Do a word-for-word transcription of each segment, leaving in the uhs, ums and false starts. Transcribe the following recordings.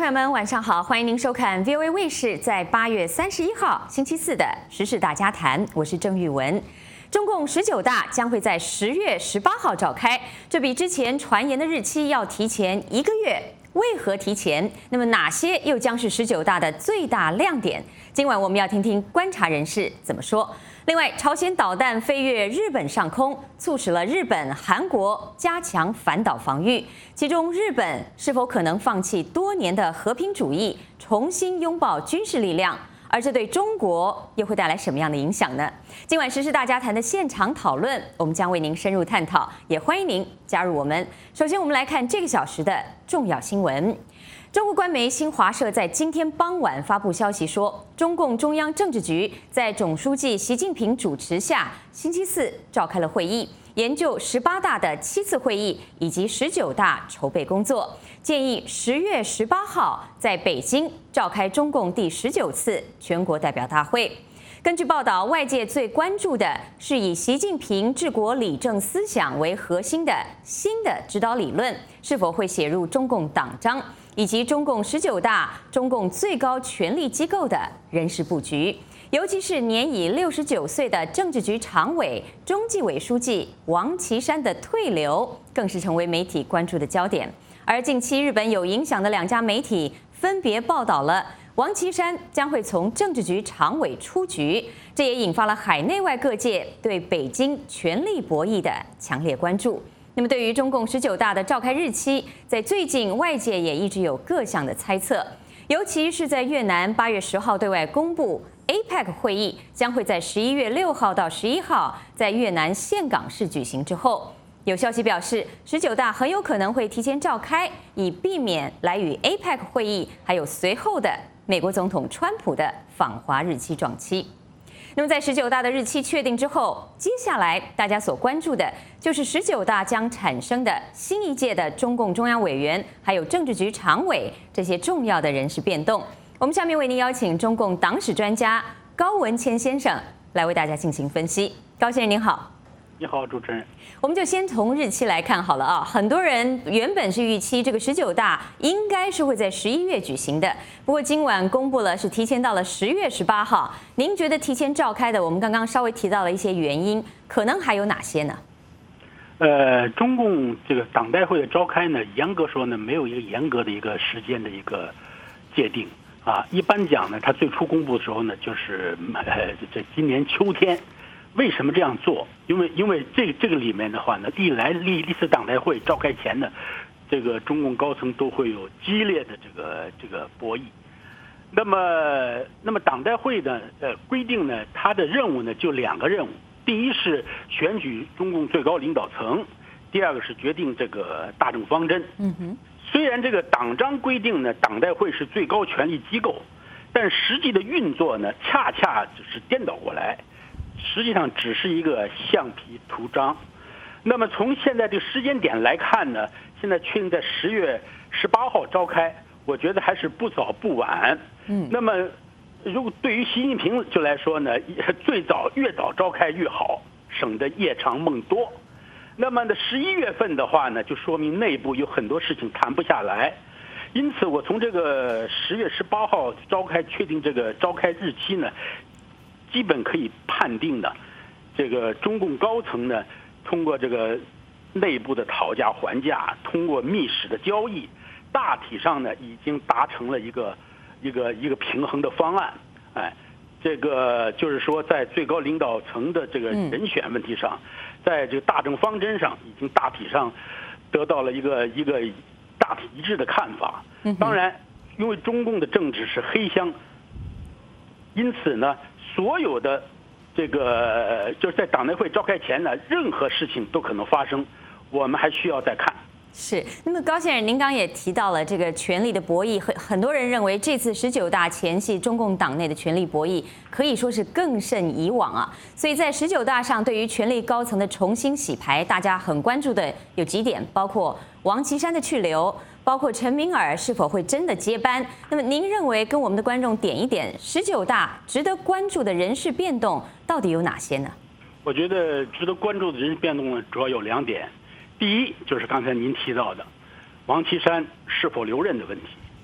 朋友们，晚上好，欢迎您收看 V O A 卫视在八月三十一号星期四的时事大家谈，我是郑玉文。中共十九大将会在十月十八号召开，这比之前传言的日期要提前一个月。为何提前？那么哪些又将是十九大的最大亮点？今晚我们要听听观察人士怎么说。另外，朝鲜导弹飞越日本上空，促使了日本、韩国加强反导防御。其中，日本是否可能放弃多年的和平主义，重新拥抱军事力量？而这对中国又会带来什么样的影响呢？今晚时事大家谈的现场讨论，我们将为您深入探讨，也欢迎您加入我们。首先，我们来看这个小时的重要新闻。中国官媒新华社在今天傍晚发布消息说，中共中央政治局在总书记习近平主持下，星期四召开了会议，研究十八大的七次会议以及十九大筹备工作，建议十月十八号在北京召开中共第十九次全国代表大会。根据报道，外界最关注的是以习近平治国理政思想为核心的新的指导理论是否会写入中共党章，以及中共十九大中共最高权力机构的人事布局，尤其是年已六十九岁的政治局常委、中纪委书记王岐山的退流，更是成为媒体关注的焦点。而近期日本有影响的两家媒体分别报道了王岐山将会从政治局常委出局，这也引发了海内外各界对北京权力博弈的强烈关注。那么，对于中共十九大的召开日期，在最近外界也一直有各项的猜测，尤其是在越南八月十号对外公布 A P E C 会议将会在十一月六号到十一号在越南岘港市举行之后，有消息表示，十九大很有可能会提前召开，以避免来与 A P E C 会议还有随后的美国总统川普的访华日期撞期。那么在十九大的日期确定之后，接下来大家所关注的就是十九大将产生的新一届的中共中央委员还有政治局常委这些重要的人事变动。我们下面为您邀请中共党史专家高文谦先生来为大家进行分析。高先生您好。 你好，主持人。 我们就先从日期来看好了啊。很多人原本是预期这个十九大应该是会在十一月举行的，不过今晚公布了是提前到了十月十八号。您觉得提前召开的，我们刚刚稍微提到了一些原因，可能还有哪些呢？ 呃，中共这个党代会的召开呢，严格说呢，没有一个严格的一个时间的一个界定啊。一般讲呢，它最初公布的时候呢，就是呃这今年秋天。为什么这样做？因为因为这这个里面的话呢，历来历历次党代会召开前呢，这个中共高层都会有激烈的这个这个博弈。那么那么党代会呢，呃规定呢，它的任务呢就两个任务，第一是选举中共最高领导层，第二个是决定这个大政方针。 嗯哼。 虽然这个党章规定呢，党代会是最高权力机构，但实际的运作呢，恰恰只是颠倒过来。实际上只是一个橡皮图章。那么从现在这个时间点来看呢，现在确定在十月十八号召开，我觉得还是不早不晚。嗯。那么，如果对于习近平就来说呢，最早越早召开越好，省得夜长梦多。那么呢，十一月份的话呢，就说明内部有很多事情谈不下来。因此，我从这个十月十八号召开确定这个召开日期呢，基本可以判定的，这个中共高层呢，通过这个内部的讨价还价，通过密使的交易，大体上呢已经达成了一个一个一个平衡的方案。哎，这个就是说，在最高领导层的这个人选问题上，在这个大政方针上，已经大体上得到了一个一个大体一致的看法。当然，因为中共的政治是黑箱，因此呢，所有的这个就是在党代会召开前呢，任何事情都可能发生，我们还需要再看。 是，那么高先生，您刚也提到了这个权力的博弈，很很多人认为这次十九大前夕，中共党内的权力博弈可以说是更胜以往啊。所以在十九大上，对于权力高层的重新洗牌，大家很关注的有几点，包括王岐山的去留，包括陈明尔是否会真的接班。那么您认为跟我们的观众点一点，十九大值得关注的人事变动到底有哪些呢？ 我觉得值得关注的人事变动呢，主要有两点。第一就是刚才您提到的王岐山是否留任的问题，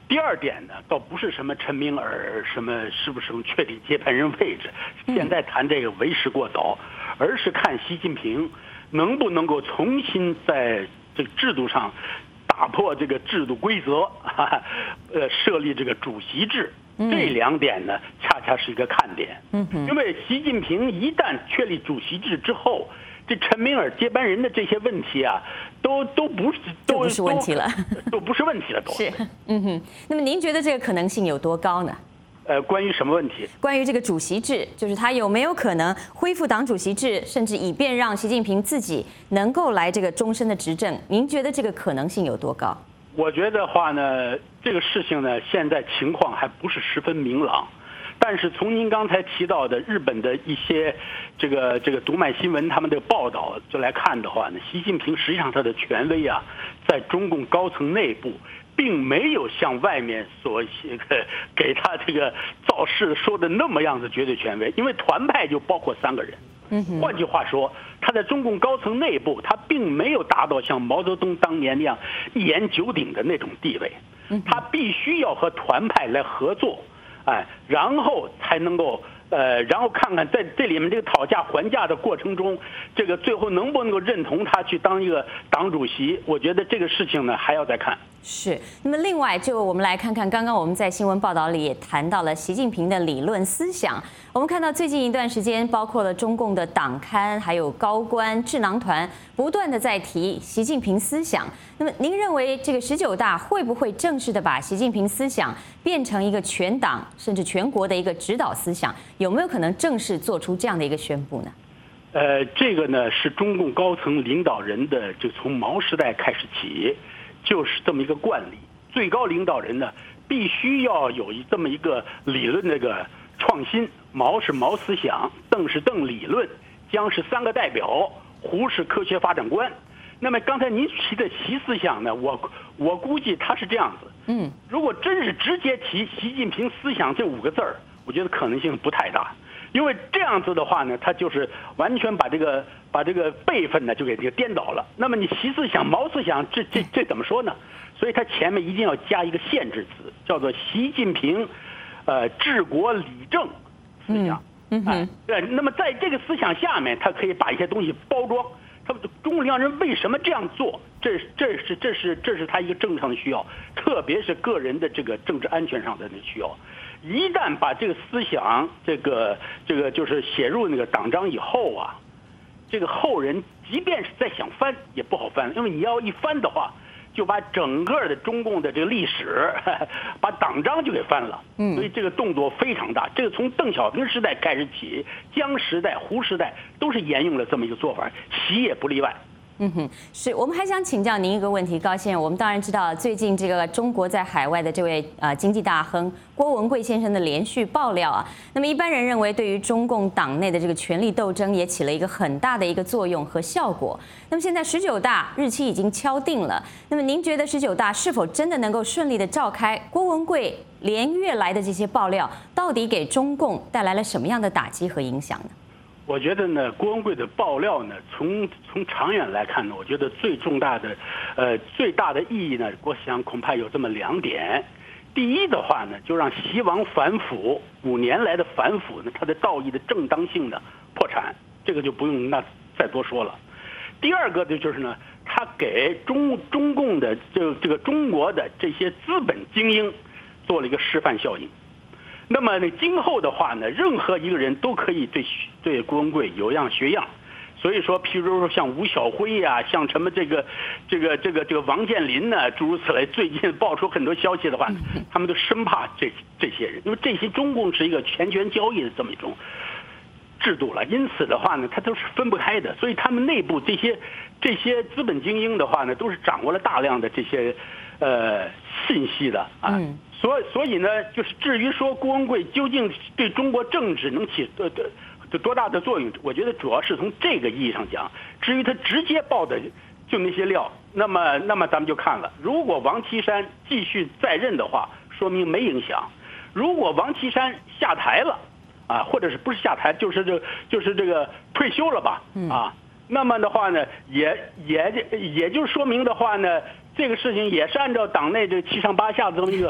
第二点呢，倒不是什么陈明尔什么是不是能确定接班人位置，现在谈这个为时过早，而是看习近平能不能够重新在这个制度上打破这个制度规则，哈哈呃，设立这个主席制。这两点呢，恰恰是一个看点。嗯，因为习近平一旦确立主席制之后，这陈明尔接班人的这些问题啊，都都不是都不是问题了， 都, 都不是问题了，都是。嗯哼，那么您觉得这个可能性有多高呢？ 呃，关于什么问题？ 关于这个主席制，就是他有没有可能恢复党主席制，甚至以便让习近平自己能够来这个终身的执政？您觉得这个可能性有多高？ 我觉得话呢，这个事情呢，现在情况还不是十分明朗。但是从您刚才提到的日本的一些这个这个读卖新闻他们的报道就来看的话呢，习近平实际上他的权威啊，在中共高层内部并没有像外面所给他这个造势说的那么样子绝对权威，因为团派就包括三个人。换句话说，他在中共高层内部，他并没有达到像毛泽东当年那样一言九鼎的那种地位，他必须要和团派来合作，哎，然后才能够呃，然后看看在这里面这个讨价还价的过程中，这个最后能不能够认同他去当一个党主席？我觉得这个事情呢还要再看。 是，那么另外就我们来看看，刚刚我们在新闻报道里也谈到了习近平的理论思想。我们看到最近一段时间，包括了中共的党刊还有高官智囊团，不断的在提习近平思想。那么您认为这个十九大会不会正式的把习近平思想变成一个全党甚至全国的一个指导思想？有没有可能正式做出这样的一个宣布呢？ 呃，这个呢是中共高层领导人的，就从毛时代开始起，就是这么一个惯例。最高领导人呢，必须要有一这么一个理论那个创新。毛是毛思想，邓是邓理论，江是三个代表，胡是科学发展观。那么刚才您提的习思想呢，我我估计他是这样子。嗯，如果真是直接提习近平思想这五个字儿，我觉得可能性不太大。因为这样子的话呢，他就是完全把这个把这个辈分呢就给这个颠倒了。那么你习思想、毛思想，这这这怎么说呢？所以他前面一定要加一个限制词，叫做习近平，呃，治国理政思想。嗯嗯。对，那么在这个思想下面，他可以把一些东西包装。他们中共领导人为什么这样做？这这是这是这是他一个正常的需要，特别是个人的这个政治安全上的需要。一旦把这个思想，这个这个就是写入那个党章以后啊，这个后人即便是再想翻也不好翻，因为你要一翻的话，就把整个的中共的这个历史，把党章就给翻了。嗯，所以这个动作非常大。这个从邓小平时代开始起，江时代、胡时代都是沿用了这么一个做法，习也不例外。 嗯哼，是我们还想请教您一个问题，高先生。我们当然知道，最近这个中国在海外的这位呃经济大亨郭文贵先生的连续爆料啊，那么一般人认为，对于中共党内的这个权力斗争也起了一个很大的一个作用和效果。那么现在十九大日期已经敲定了，那么您觉得十九大是否真的能够顺利的召开？郭文贵连月来的这些爆料，到底给中共带来了什么样的打击和影响呢？ 我觉得呢，郭文贵的爆料呢，从从长远来看呢，我觉得最重大的，呃，最大的意义呢，我想恐怕有这么两点。第一的话呢，就让习王反腐五年来的反腐呢，它的道义的正当性呢破产，这个就不用那再多说了。第二个呢，就是呢，他给中中共的这这个中国的这些资本精英做了一个示范效应。那么呢，今后的话呢，任何一个人都可以对对郭文贵有样学样。所以说，譬如说像吴晓辉呀、啊，像什么这个这个这个这个王健林呢，诸如此类，最近爆出很多消息的话，他们都生怕这这些人，因为这些中共是一个权权交易的这么一种制度了，因此的话呢，它都是分不开的。所以他们内部这些这些资本精英的话呢，都是掌握了大量的这些呃信息的啊。嗯所以，所以呢，就是至于说郭文贵究竟对中国政治能起多多多大的作用，我觉得主要是从这个意义上讲。至于他直接爆的就那些料，那么，那么咱们就看了。如果王岐山继续在任的话，说明没影响；如果王岐山下台了，啊，或者是不是下台，就是这就是这个退休了吧，啊，那么的话呢，也也也就说明的话呢，这个事情也是按照党内这七上八下的这么一个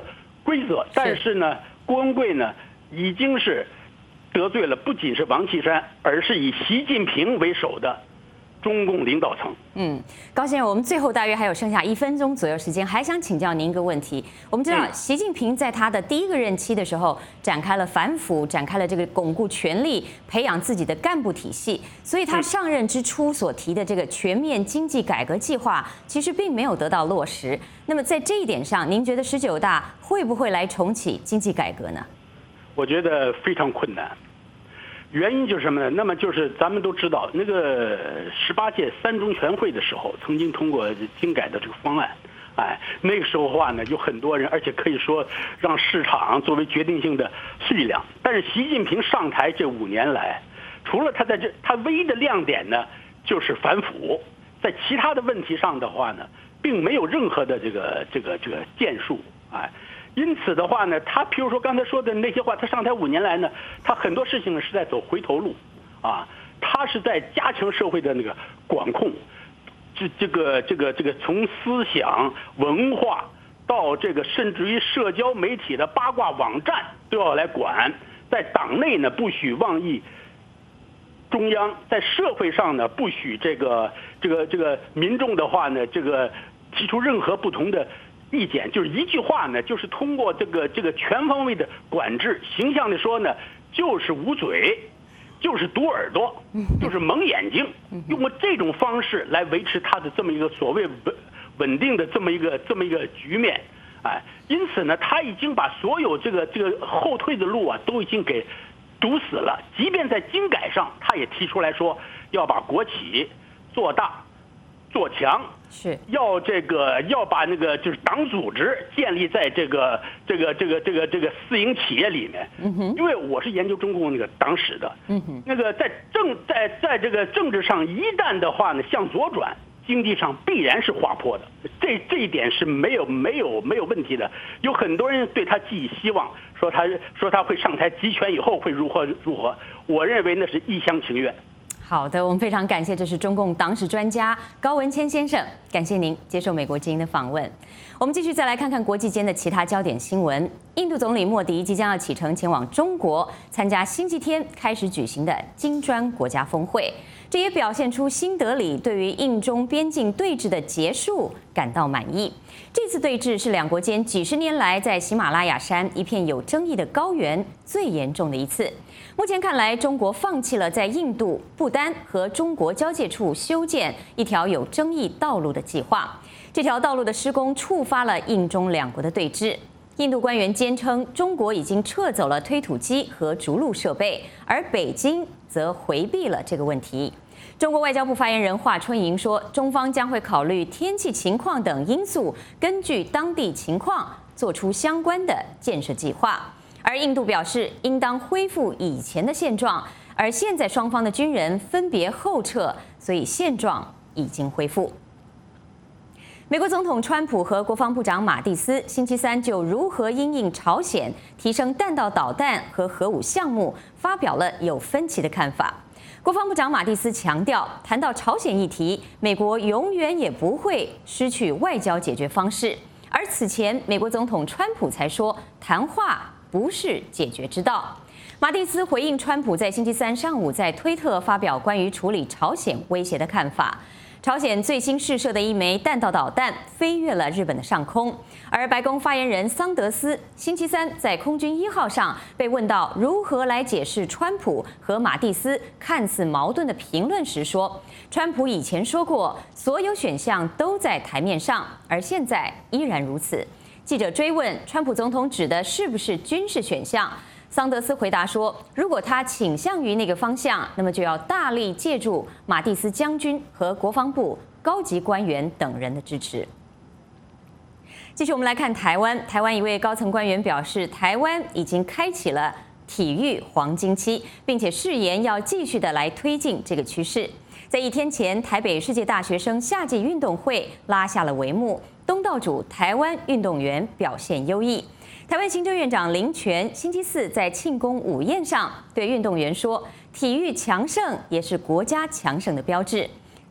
规则。但是呢，郭文贵呢已经是得罪了不仅是王岐山，而是以习近平为首的中共领导层。 嗯，高先生，我们最后大约还有剩下一分钟左右时间，还想请教您一个问题。我们知道，习近平在他的第一个任期的时候，展开了反腐，展开了这个巩固权力、培养自己的干部体系，所以他上任之初所提的这个全面经济改革计划，其实并没有得到落实。那么在这一点上，您觉得十九大会不会来重启经济改革呢？ 我觉得非常困难。原因就是什么呢？那么就是咱们都知道，那个十八届三中全会的时候，曾经通过精改的这个方案，哎，那个时候的话呢，有很多人，而且可以说让市场作为决定性的力量。但是习近平上台这五年来，除了他在这，他唯一的亮点呢，就是反腐，在其他的问题上的话呢，并没有任何的这个这个这个建树，哎。因此的话呢，他譬如说刚才说的那些话，他上台五年来呢，他很多事情呢是在走回头路，啊，他是在加强社会的那个管控，这这个这个这个从思想文化到这个甚至于社交媒体的八卦网站都要来管，在党内呢不许妄议中央，在社会上呢不许这个这个这个民众的话呢这个提出任何不同的意见，就是一句话呢，就是通过这个这个全方位的管制，形象的说呢，就是捂嘴，就是堵耳朵，就是蒙眼睛，用过这种方式来维持他的这么一个所谓稳稳定的这么一个这么一个局面，哎，因此呢，他已经把所有这个这个后退的路啊，都已经给堵死了。即便在经改上，他也提出来说要把国企做大。做强是要这个要把那个就是党组织建立在这个这个这个这个这个私营企业里面，因为我是研究中共那个党史的，那个在政在在这个政治上一旦的话呢向左转，经济上必然是滑坡的，这这一点是没有没有没有问题的。有很多人对他寄予希望，说他说他会上台集权以后会如何如何，我认为那是一厢情愿。 好的，我们非常感谢，这是中共党史专家高文谦先生，感谢您接受美国之音的访问。我们继续再来看看国际间的其他焦点新闻。印度总理莫迪即将要启程前往中国，参加星期天开始举行的金砖国家峰会。这也表现出新德里对于印中边境对峙的结束感到满意。这次对峙是两国间几十年来在喜马拉雅山一片有争议的高原最严重的一次。目前看来，中国放弃了在印度、不丹和中国交界处修建一条有争议道路的计划。这条道路的施工触发了印中两国的对峙。印度官员坚称，中国已经撤走了推土机和筑路设备，而北京则回避了这个问题。中国外交部发言人华春莹说，中方将会考虑天气情况等因素，根据当地情况做出相关的建设计划。而印度表示，应当恢复以前的现状，而现在双方的军人分别后撤，所以现状已经恢复。美国总统川普和国防部长马蒂斯星期三就如何因应朝鲜提升弹道导弹和核武项目发表了有分歧的看法。国防部长马蒂斯强调，谈到朝鲜议题，美国永远也不会失去外交解决方式。而此前，美国总统川普才说，谈话不是解决之道。马蒂斯回应川普在星期三上午在推特发表关于处理朝鲜威胁的看法。朝鲜最新试射的一枚弹道导弹飞越了日本的上空，而白宫发言人桑德斯星期三在空军一号上被问到如何来解释川普和马蒂斯看似矛盾的评论时说，川普以前说过所有选项都在台面上，而现在依然如此。记者追问川普总统指的是不是军事选项，桑德斯回答说，如果他倾向于那个方向，那么就要大力借助马蒂斯将军和国防部高级官员等人的支持。继续我们来看台湾，台湾一位高层官员表示，台湾已经开启了体育黄金期，并且誓言要继续的来推进这个趋势。在一天前，台北世界大学生夏季运动会拉下了帷幕，东道主台湾运动员表现优异。台湾行政院长林全星期四在庆功午宴上对运动员说，体育强盛也是国家强盛的标志。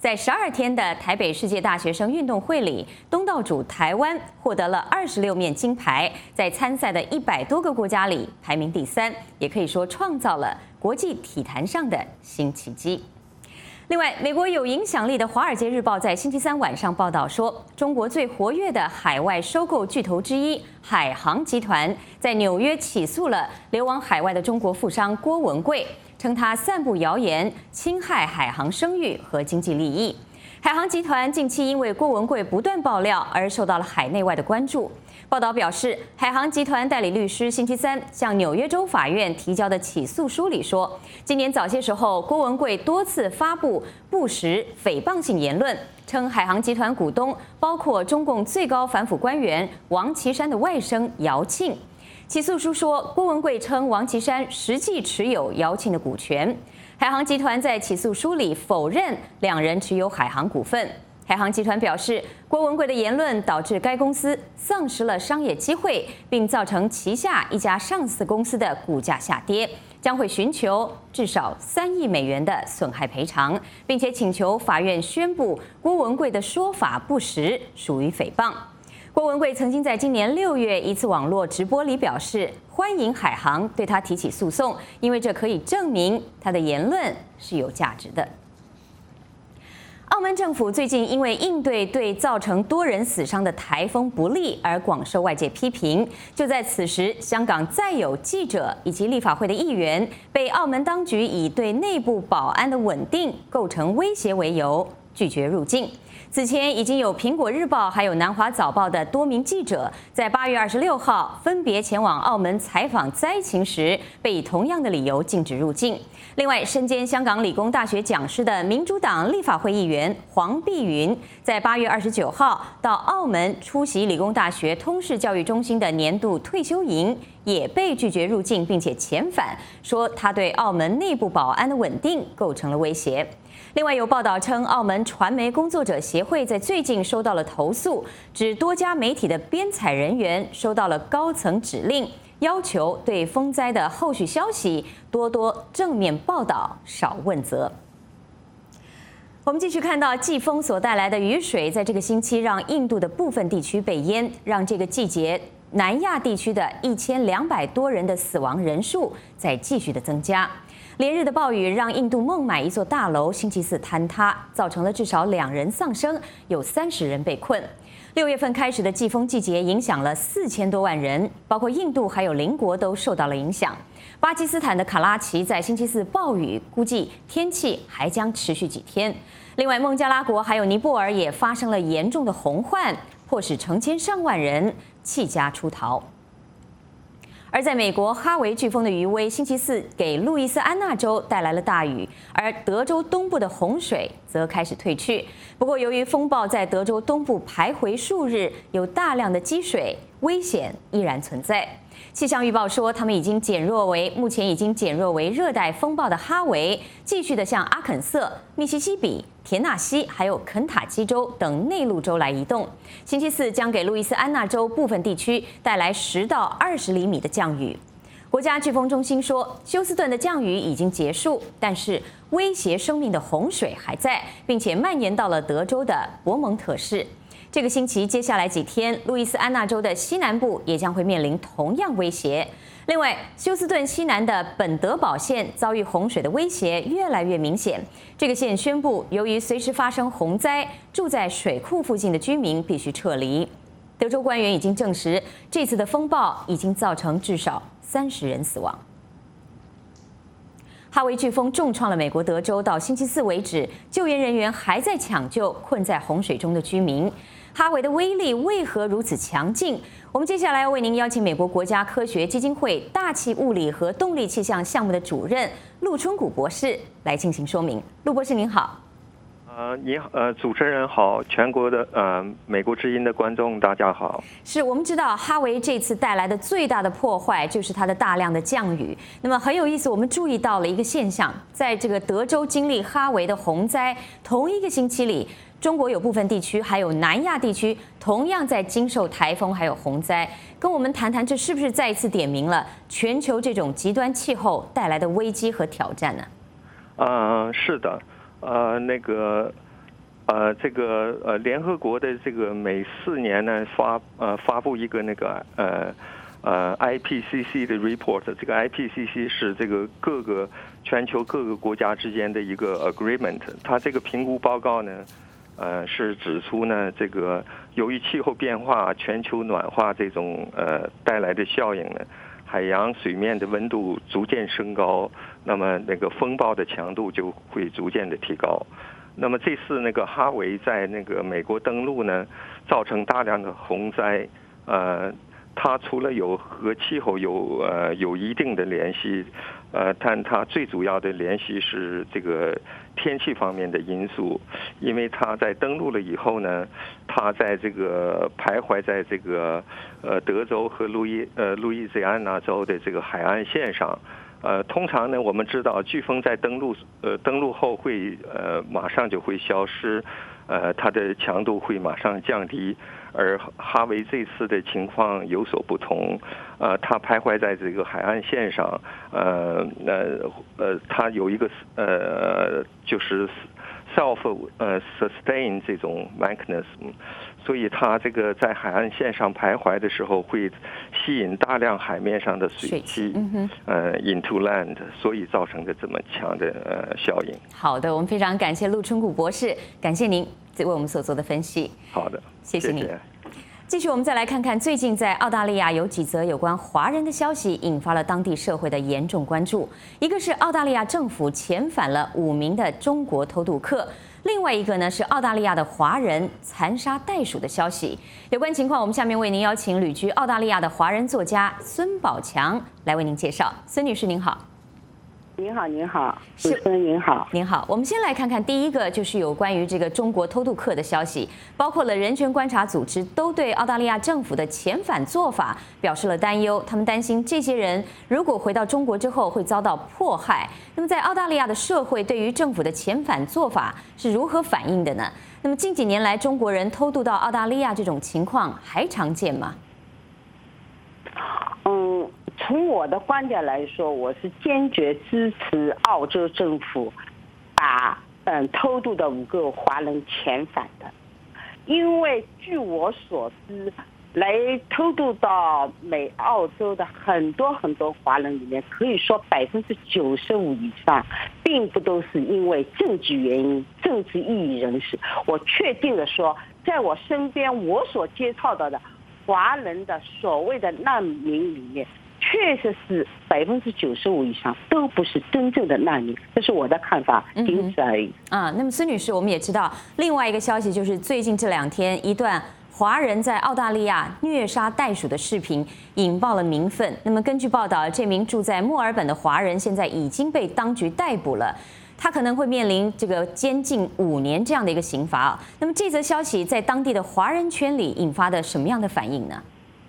在十二天的台北世界大学生运动会里，东道主台湾获得了二十六面金牌，在参赛的一百多个国家里排名第三，也可以说创造了国际体坛上的新奇迹。另外，美国有影响力的《华尔街日报》在星期三晚上报道说，中国最活跃的海外收购巨头之一海航集团在纽约起诉了流亡海外的中国富商郭文贵，称他散布谣言，侵害海航声誉和经济利益。海航集团近期因为郭文贵不断爆料而受到了海内外的关注。报道表示，海航集团代理律师星期三向纽约州法院提交的起诉书里说，今年早些时候，郭文贵多次发布不实、诽谤性言论，称海航集团股东包括中共最高反腐官员王岐山的外甥姚庆。起诉书说，郭文贵称王岐山实际持有姚庆的股权。海航集团在起诉书里否认两人持有海航股份。海航集团表示，郭文贵的言论导致该公司丧失了商业机会，并造成旗下一家上市公司的股价下跌，将会寻求至少三亿美元的损害赔偿，并且请求法院宣布郭文贵的说法不实，属于诽谤。郭文贵曾经在今年六月一次网络直播里表示，欢迎海航对他提起诉讼，因为这可以证明他的言论是有价值的。澳门政府最近因为应对对造成多人死伤的台风不利而广受外界批评。就在此时，香港再有记者以及立法会的议员被澳门当局以对内部保安的稳定构成威胁为由拒绝入境。此前已经有《苹果日报》还有《南华早报》的多名记者在八月二十六号分别前往澳门采访灾情时，被以同样的理由禁止入境。另外，身兼香港理工大学讲师的民主党立法会议员黄碧云，在八月二十九号到澳门出席理工大学通识教育中心的年度退休营，也被拒绝入境，并且遣返，说他对澳门内部保安的稳定构成了威胁。另外有报道称，澳门传媒工作者协会在最近收到了投诉，指多家媒体的编采人员收到了高层指令，要求对风灾的后续消息多多正面报道，少问责。我们继续看到季风所带来的雨水，在这个星期让印度的部分地区被淹，让这个季节南亚地区的一千两百多人的死亡人数在继续的增加。连日的暴雨让印度孟买一座大楼星期四坍塌，造成了至少两人丧生，有三十人被困。六月份开始的季风季节影响了四千多万人，包括印度还有邻国都受到了影响。巴基斯坦的卡拉奇在星期四暴雨，估计天气还将持续几天。另外，孟加拉国还有尼泊尔也发生了严重的洪患，迫使成千上万人弃家出逃。而在美国，哈维飓风的余威星期四给路易斯安那州带来了大雨，而德州东部的洪水则开始退去。不过，由于风暴在德州东部徘徊数日，有大量的积水，危险依然存在。气象预报说，他们已经减弱为目前已经减弱为热带风暴的哈维，继续的向阿肯色、密西西比、田纳西还有肯塔基州等内陆州来移动。星期四将给路易斯安那州部分地区带来十到二十厘米的降雨。国家飓风中心说，休斯顿的降雨已经结束，但是威胁生命的洪水还在，并且蔓延到了德州的伯蒙特市。这个星期接下来几天，路易斯安那州的西南部也将会面临同样威胁。另外，休斯顿西南的本德堡县遭遇洪水的威胁越来越明显。这个县宣布，由于随时发生洪灾，住在水库附近的居民必须撤离。德州官员已经证实，这次的风暴已经造成至少三十人死亡。哈维飓风重创了美国德州，到星期四为止，救援人员还在抢救困在洪水中的居民。哈维的威力为何如此强劲？我们接下来要为您邀请美国国家科学基金会大气物理和动力气象项目的主任陆春谷博士来进行说明。陆博士您好。 呃，你好，呃，主持人好，全国的呃美国之音的观众大家好。 是我们知道哈维这次带来的最大的破坏就是它的大量的降雨。那么很有意思，我们注意到了一个现象，在这个德州经历哈维的洪灾同一个星期里，中国有部分地区还有南亚地区同样在经受台风还有洪灾。跟我们谈谈，这是不是再一次点明了全球这种极端气候带来的危机和挑战呢？ 呃，是的。呃，那个呃，这个呃，联合国的这个每四年呢发呃发布一个那个呃呃 I P C C 的 report， 这个 I P C C 是这个各个全球各个国家之间的一个 agreement， 它这个评估报告呢，呃是指出呢，这个由于气候变化、全球暖化这种呃带来的效应呢，海洋水面的温度逐渐升高，那么那个风暴的强度就会逐渐的提高。那么这次那个哈维在那个美国登陆呢，造成大量的洪灾。呃，它除了有和气候有呃有一定的联系，呃，但它最主要的联系是这个天气方面的因素。因为它在登陆了以后呢，它在这个徘徊在这个呃德州和路易呃路易斯安那州的这个海岸线上。呃，通常呢，我们知道飓风在登陆呃登陆后会呃马上就会消失，呃，它的强度会马上降低。而哈维这次的情况有所不同，呃，它徘徊在这个海岸线上，呃呃呃，它有一个呃就是 self 呃 sustain 这种 mechanism。所以它这个在海岸线上徘徊的时候，会吸引大量海面上的水汽，嗯、呃 into land， 所以造成的这么强的呃效应。 好的，我们非常感谢陆春谷博士，感谢您为我们所做的分析。 好的， 谢谢您。谢谢。继续，我们再来看看最近在澳大利亚有几则有关华人的消息，引发了当地社会的严重关注。一个是澳大利亚政府遣返了五名的中国偷渡客。另外一个呢是澳大利亚的华人残杀袋鼠的消息。有关情况，我们下面为您邀请旅居澳大利亚的华人作家孙宝强来为您介绍。孙女士您好。 您好，您好，主持人您好， 您好。我们先来看看第一个，就是有关于这个中国偷渡客的消息，包括了人权观察组织都对澳大利亚政府的遣返做法表示了担忧，他们担心这些人如果回到中国之后会遭到迫害。那么在澳大利亚的社会对于政府的遣返做法是如何反应的呢？那么近几年来中国人偷渡到澳大利亚这种情况还常见吗？ 嗯。从我的观点来说，我是坚决支持澳洲政府把嗯偷渡的五个华人遣返的，因为据我所知，来偷渡到美澳洲的很多很多华人里面，可以说百分之九十五以上，并不都是因为政治原因、政治异议人士。我确定的说，在我身边我所接触到的华人的所谓的难民里面，确实是百分之九十五以上都不是真正的难民，这是我的看法，仅此而已。 嗯、啊，那么孙女士，我们也知道另外一个消息，就是最近这两天一段华人在澳大利亚虐杀袋鼠的视频引爆了民愤。那么根据报道，这名住在墨尔本的华人现在已经被当局逮捕了，他可能会面临这个监禁五年这样的一个刑罚。那么这则消息在当地的华人圈里引发的什么样的反应呢？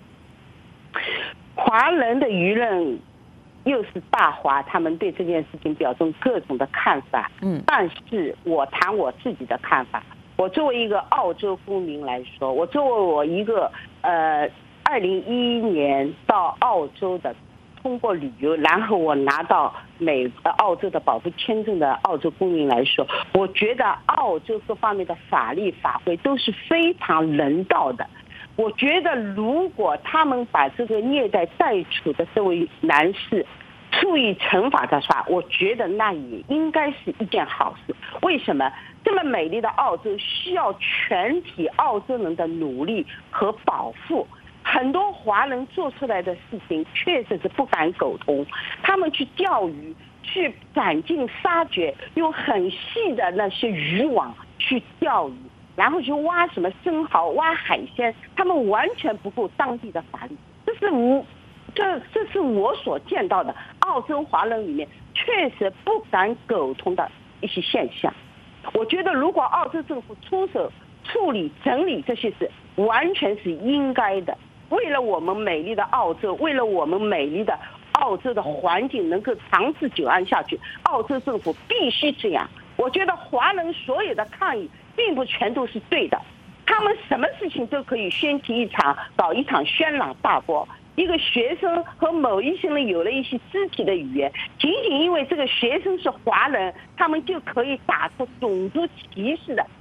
华人的舆论又是大华，他们对这件事情表示各种的看法。嗯，但是我谈我自己的看法。我作为一个澳洲公民来说，我作为我一个呃，二零一一年到澳洲的，通过旅游，然后我拿到美澳洲的保护签证的澳洲公民来说，我觉得澳洲各方面的法律法规都是非常人道的。我觉得如果他们把这个虐待袋鼠的这位男士处以惩罚的话，我觉得那也应该是一件好事。为什么？这么美丽的澳洲需要全体澳洲人的努力和保护。很多华人做出来的事情确实是不敢苟同，他们去钓鱼，去赶尽杀绝，用很细的那些渔网去钓鱼，然后去挖什么生蚝、挖海鲜，他们完全不顾当地的法律。这是我，这这是我所见到的澳洲华人里面确实不敢苟同的一些现象。我觉得，如果澳洲政府出手处理整理这些事，完全是应该的。为了我们美丽的澳洲，为了我们美丽的澳洲的环境能够长治久安下去，澳洲政府必须这样。我觉得华人所有的抗议并不全都是对的，他们什么事情都可以掀起一场搞一场轩朗大波。一个学生和某一些人有了一些肢体的语言，仅仅因为这个学生是华人，他们就可以打出种族歧视的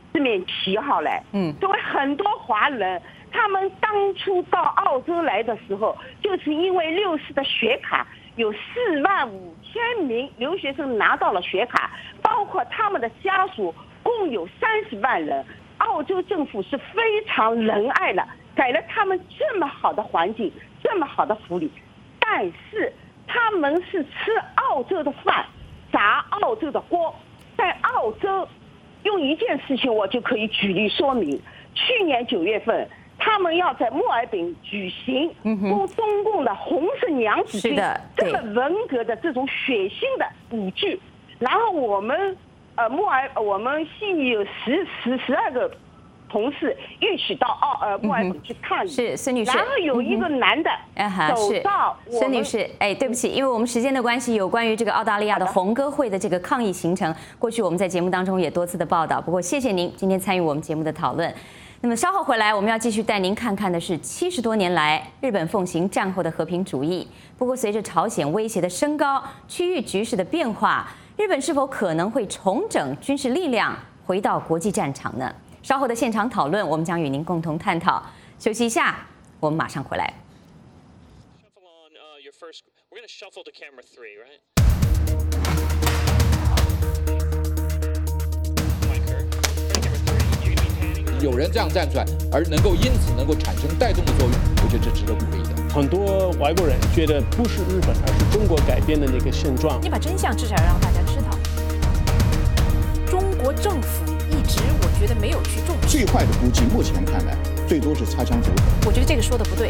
这面旗号来。 嗯， 作为很多华人，他们当初到澳洲来的时候，就是因为六四的学卡，有四万五千名留学生拿到了学卡，包括他们的家属，共有三十万人。澳洲政府是非常仁爱的，给了他们这么好的环境，这么好的福利，但是他们是吃澳洲的饭，砸澳洲的锅。在澳洲，用一件事情我就可以举例说明。去年九月份，他们要在墨尔本举行中中共的红色娘子军这么文革的这种血腥的舞剧，然后我们呃墨尔我们悉尼有十十十二个同事一起到澳呃墨尔本去抗议， 是孙女士， 然后有一个男的走到孙女士，哎，对不起，因为我们时间的关系，有关于这个澳大利亚的红歌会的这个抗议行程，过去我们在节目当中也多次的报道，不过谢谢您今天参与我们节目的讨论。那么稍后回来，我们要继续带您看看的是七十多年来日本奉行战后的和平主义。不过随着朝鲜威胁的升高，区域局势的变化，日本是否可能会重整军事力量，回到国际战场呢？稍后的现场讨论，我们将与您共同探讨。休息一下，我们马上回来。 有人这样站出来，而能够因此能够产生带动的作用，我觉得这值得鼓励的。 很多外国人觉得不是日本，而是中国改变的那个现状。 你把真相至少让大家知道。中国政府一直，我觉得没有去重视。 最坏的估计，目前看来，最多是擦枪走火。 我觉得这个说的不对。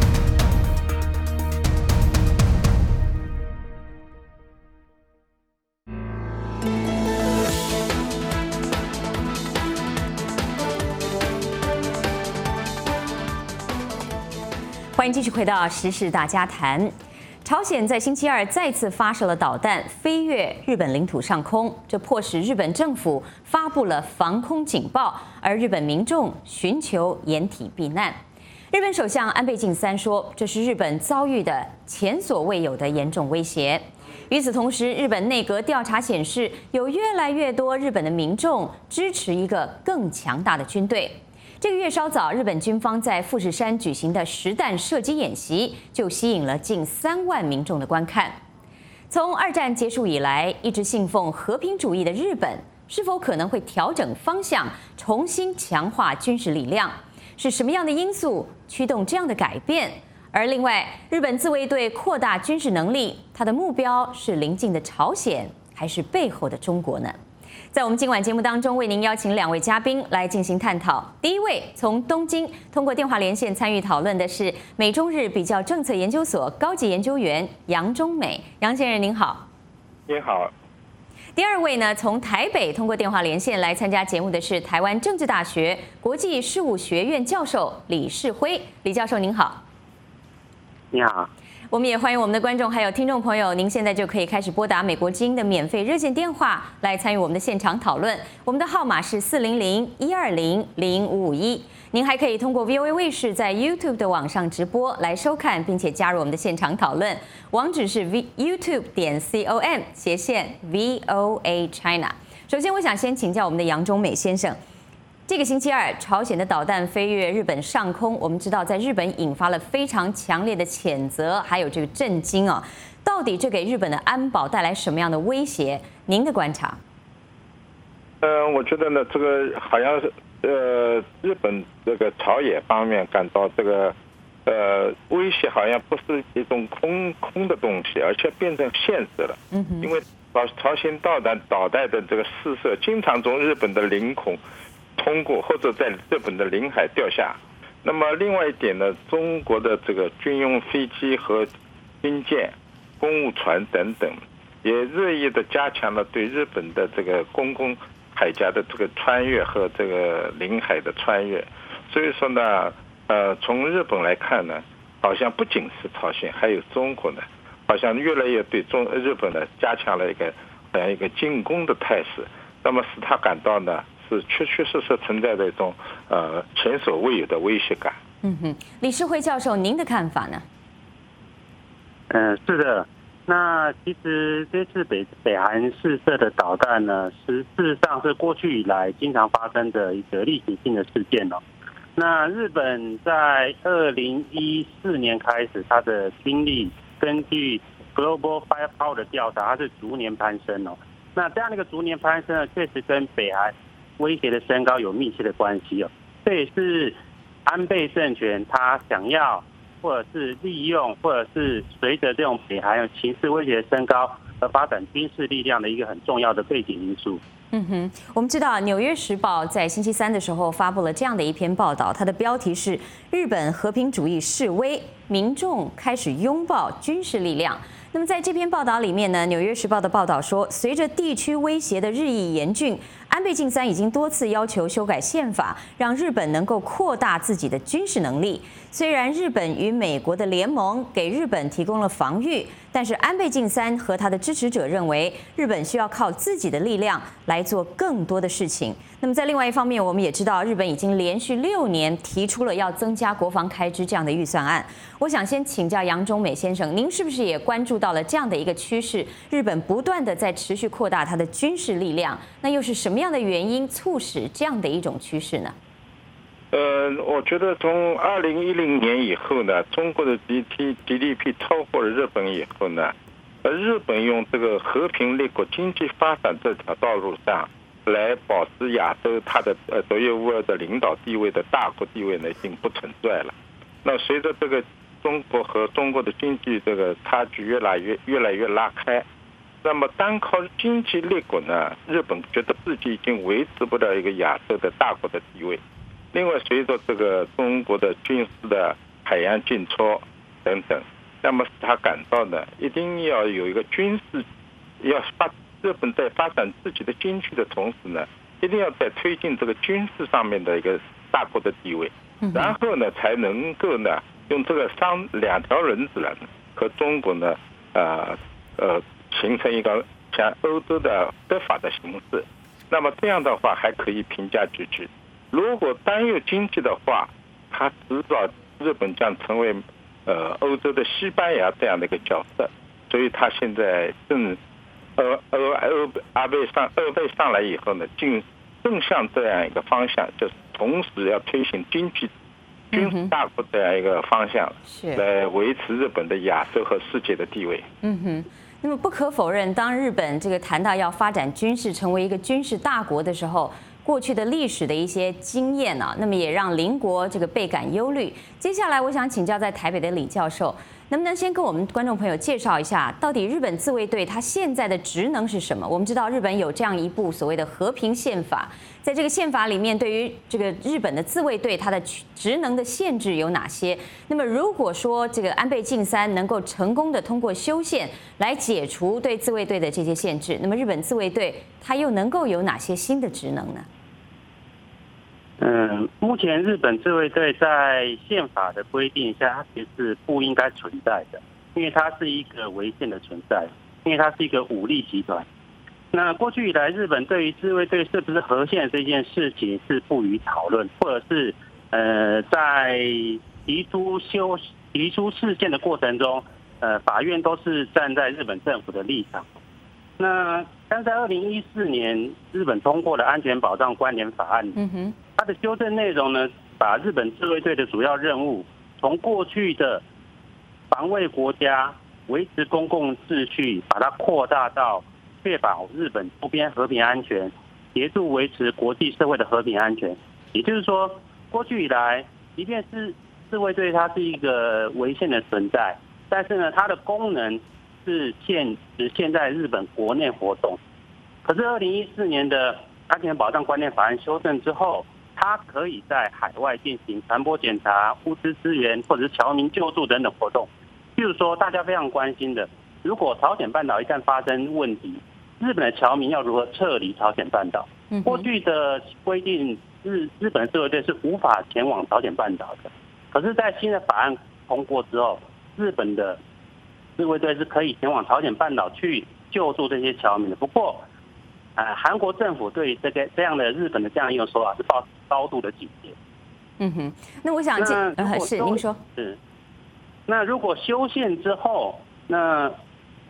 欢迎继续回到时事大家谈。朝鲜在星期二再次发射了导弹，飞越日本领土上空，这迫使日本政府发布了防空警报，而日本民众寻求掩体避难。日本首相安倍晋三说，这是日本遭遇的前所未有的严重威胁。与此同时，日本内阁调查显示，有越来越多日本的民众支持一个更强大的军队。这个月稍早，日本军方在富士山举行的实弹射击演习，就吸引了近三万民众的观看。从二战结束以来，一直信奉和平主义的日本，是否可能会调整方向，重新强化军事力量？是什么样的因素驱动这样的改变？而另外，日本自卫队扩大军事能力，它的目标是邻近的朝鲜，还是背后的中国呢？在我们今晚节目当中，为您邀请两位嘉宾来进行探讨。第一位从东京通过电话连线参与讨论的是美中日比较政策研究所高级研究员杨忠美，杨先生您好。 您好。 第二位呢，从台北通过电话连线来参加节目的是台湾政治大学国际事务学院教授李世辉，李教授您好。 你好。 我们也欢迎我们的观众还有听众朋友，您现在就可以开始拨打美国之音的免费热线电话来参与我们的现场讨论。我们的号码是四零零一二零零五五一。您还可以通过 V O A 卫视在 YouTube 的网上直播来收看，并且加入我们的现场讨论。网址是 YouTube 点 com 斜线 V O A China。首先，我想先请教我们的杨忠美先生。这个星期二，朝鲜的导弹飞越日本上空，我们知道在日本引发了非常强烈的谴责，还有这个震惊啊！到底这给日本的安保带来什么样的威胁？您的观察？ 呃，我觉得呢，这个好像是呃，日本这个朝野方面感到这个呃威胁好像不是一种空空的东西，而且变成现实了。嗯哼，因为朝朝鲜导弹导弹的这个试射，经常从日本的领空通过或者在日本的领海掉下。那么另外一点呢，中国的这个军用飞机和军舰、公务船等等，也日益的加强了对日本的这个公共海峡的这个穿越和这个领海的穿越。所以说呢，呃，从日本来看呢，好像不仅是朝鲜，还有中国呢，好像越来越对中日本呢加强了一个好像一个进攻的态势。那么使他感到呢，是确确实实存在的一种呃前所未有的威胁感。 嗯哼，李世辉教授，您的看法呢？ 嗯、呃，是的， 那其实这次北北韩试射的导弹呢，事实上是过去以来经常发生的一个例行性的事件哦。那日本在二零一四年开始，它的军力根据 Global Firepower 的调查，它是逐年攀升哦。那这样的一个逐年攀升呢，确实跟北韩威胁的升高有密切的关系哦。这也是安倍政权他想要，或者是利用，或者是随着这种北韩情势威胁的升高而发展军事力量的一个很重要的背景因素。 嗯哼，我们知道《纽约时报》在星期三的时候发布了这样的一篇报道，它的标题是“日本和平主义示威，民众开始拥抱军事力量”。那么在这篇报道里面呢，《纽约时报》的报道说，随着地区威胁的日益严峻，安倍晋三已经多次要求修改宪法，让日本能够扩大自己的军事能力。虽然日本与美国的联盟给日本提供了防御，但是安倍晋三和他的支持者认为，日本需要靠自己的力量来做更多的事情。那么在另外一方面，我们也知道，日本已经连续六年提出了要增加国防开支这样的预算案。我想先请教杨忠美先生，您是不是也关注到了这样的一个趋势？日本不断的在持续扩大它的军事力量，那又是什么样的原因促使这样的一种趋势呢？ 呃，我觉得从二零一零年以后呢，中国的 G D P 超过了日本以后呢，呃，日本用这个和平立国、经济发展这条道路上来保持亚洲它的呃独一无二的领导地位的大国地位呢，已经不存在了。那随着这个中国和中国的经济这个差距越来越越来越拉开，那么单靠经济立国呢，日本觉得自己已经维持不了一个亚洲的大国的地位。另外，随着这个中国的军事的海洋进出等等，那么他感到呢，一定要有一个军事，要发日本在发展自己的经济的同时呢，一定要在推进这个军事上面的一个大国的地位，然后呢，才能够呢，用这个双两条轮子呢，和中国呢，呃呃，形成一个像欧洲的德法的形式。那么这样的话，还可以平价聚居。如果单有经济的话，它迟早日本将成为呃欧洲的西班牙这样的一个角色，所以他现在正呃呃欧阿贝上二贝上来以后呢，进正向这样一个方向，就是同时要推行经济军事大国这样一个方向， 是来维持日本的亚洲和世界的地位。 嗯哼。那么不可否认，当日本这个谈到要发展军事，成为一个军事大国的时候，过去的历史的一些经验啊，那么也让邻国这个倍感忧虑。接下来，我想请教在台北的李教授，能不能先跟我们观众朋友介绍一下，到底日本自卫队它现在的职能是什么？我们知道日本有这样一部所谓的和平宪法，在这个宪法里面，对于这个日本的自卫队它的职能的限制有哪些？那么如果说这个安倍晋三能够成功的通过修宪来解除对自卫队的这些限制，那么日本自卫队它又能够有哪些新的职能呢？ 嗯，目前日本自卫队在宪法的规定下，它其实是不应该存在的，因为它是一个违宪的存在，因为它是一个武力集团。那过去以来，日本对于自卫队是不是合宪这件事情是不予讨论，或者是呃在提出修提出释宪的过程中，呃法院都是站在日本政府的立场。那但在二零一四年，日本通过了安全保障关联法案。嗯哼。它的修正内容呢，把日本自卫队的主要任务从过去的防卫国家、维持公共秩序，把它扩大到确保日本周边和平安全，协助维持国际社会的和平安全。也就是说，过去以来，即便是自卫队它是一个违宪的存在，但是呢，它的功能是限只限在日本国内活动。可是二零一四年的安全保障关联法案修正之后，它可以在海外进行船舶检查、物资支援或者是侨民救助等等活动。譬如说，大家非常关心的，如果朝鲜半岛一旦发生问题，日本的侨民要如何撤离朝鲜半岛？过去的规定，日日本的自卫队是无法前往朝鲜半岛的。可是，在新的法案通过之后，日本的自卫队是可以前往朝鲜半岛去救助这些侨民的。不过，呃，韩国政府对这个这样的日本的这样一种说法是抱高度的警戒。 嗯哼，那我想那呃是您说是，那如果修宪之后，那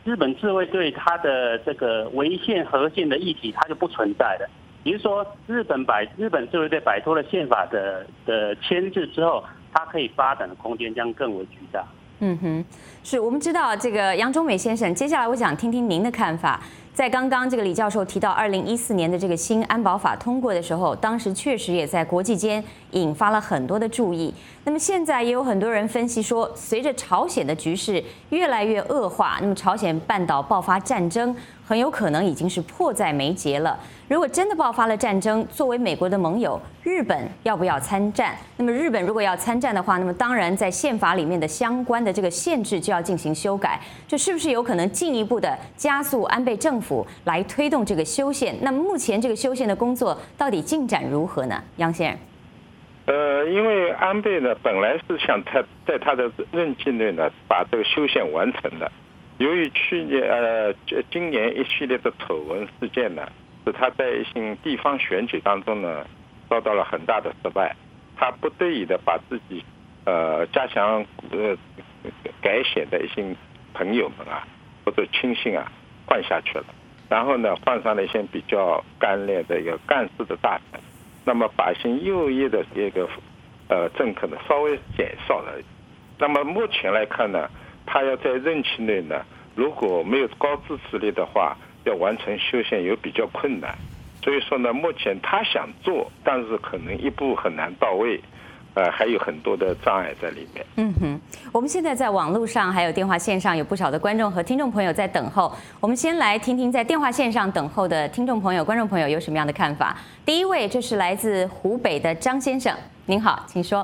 日本自卫队它的这个违宪核宪的议题，它就不存在了。比如说，日本摆日本自卫队摆脱了宪法的的牵制之后，它可以发展的空间将更为巨大。 嗯哼，是我们知道这个杨忠美先生，接下来我想听听您的看法。在刚刚这个李教授提到二零一四年的这个新安保法通过的时候，当时确实也在国际间引发了很多的注意。那么现在也有很多人分析说，随着朝鲜的局势越来越恶化，那么朝鲜半岛爆发战争，很有可能已经是迫在眉睫了。如果真的爆发了战争，作为美国的盟友，日本要不要参战？那么日本如果要参战的话，那么当然在宪法里面的相关的这个限制就要进行修改，这是不是有可能进一步的加速安倍政府来推动这个修宪？那么目前这个修宪的工作到底进展如何呢？杨先生。 呃，因为安倍呢，本来是想他在他的任期内呢，把这个修宪完成的。由于去年呃今年一系列的丑闻事件呢，使他在一些地方选举当中呢，遭到了很大的失败。他不得已的把自己呃加强呃改选的一些朋友们啊，或者亲信啊换下去了，然后呢换上了一些比较干练的一个干事的大臣。那么把一些右翼的这个呃政客呢稍微减少了。那么目前来看呢，他要在任期内呢，如果没有高支持率的话，要完成修宪有比较困难。所以说呢，目前他想做，但是可能一步很难到位，呃，还有很多的障碍在里面。 嗯哼，我们现在在网络上还有电话线上有不少的观众和听众朋友在等候。我们先来听听在电话线上等候的听众朋友、观众朋友有什么样的看法。第一位，这是来自湖北的张先生，您好，请说。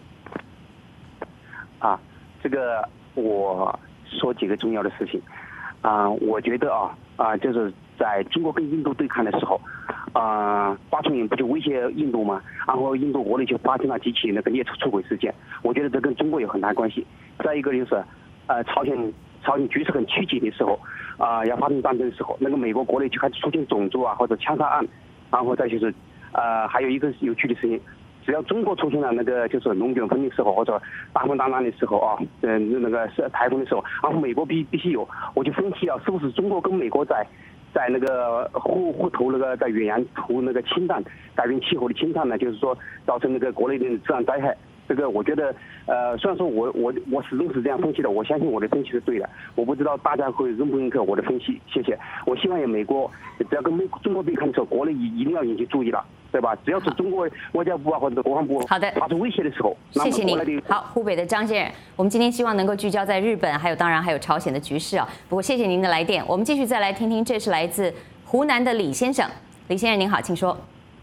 啊，这个我说几个重要的事情。啊，我觉得啊啊，就是在中国跟印度对抗的时候，啊，华春莹不就威胁印度吗？然后印度国内就发生了几起那个列车出轨事件，我觉得这跟中国有很大关系。再一个就是，呃，朝鲜朝鲜局势很曲解的时候，啊，要发生战争的时候，那个美国国内就开始出现种族啊或者枪杀案，然后再就是，呃，还有一个有趣的事情。只要中国出现了那个就是龙卷风的时候，或者大风大浪的时候啊，嗯，那个是台风的时候，然后美国必必须有，我就分析啊，是不是中国跟美国在在那个互互投那个在远洋投那个氢弹，改变气候的氢弹呢？就是说造成那个国内的自然灾害。这个我觉得，呃，虽然说我我我始终是这样分析的，我相信我的分析是对的。我不知道大家会认不认可我的分析，谢谢。我希望有美国只要跟美中国对抗的时候，国内一一定要引起注意了。对吧？只要是中国外交部啊或者国防部好的发出威胁的时候， 谢谢您。好，湖北的张先生，我们今天希望能够聚焦在日本，还有当然还有朝鲜的局势啊。不过谢谢您的来电，我们继续再来听听，这是来自湖南的李先生。李先生您好，请说。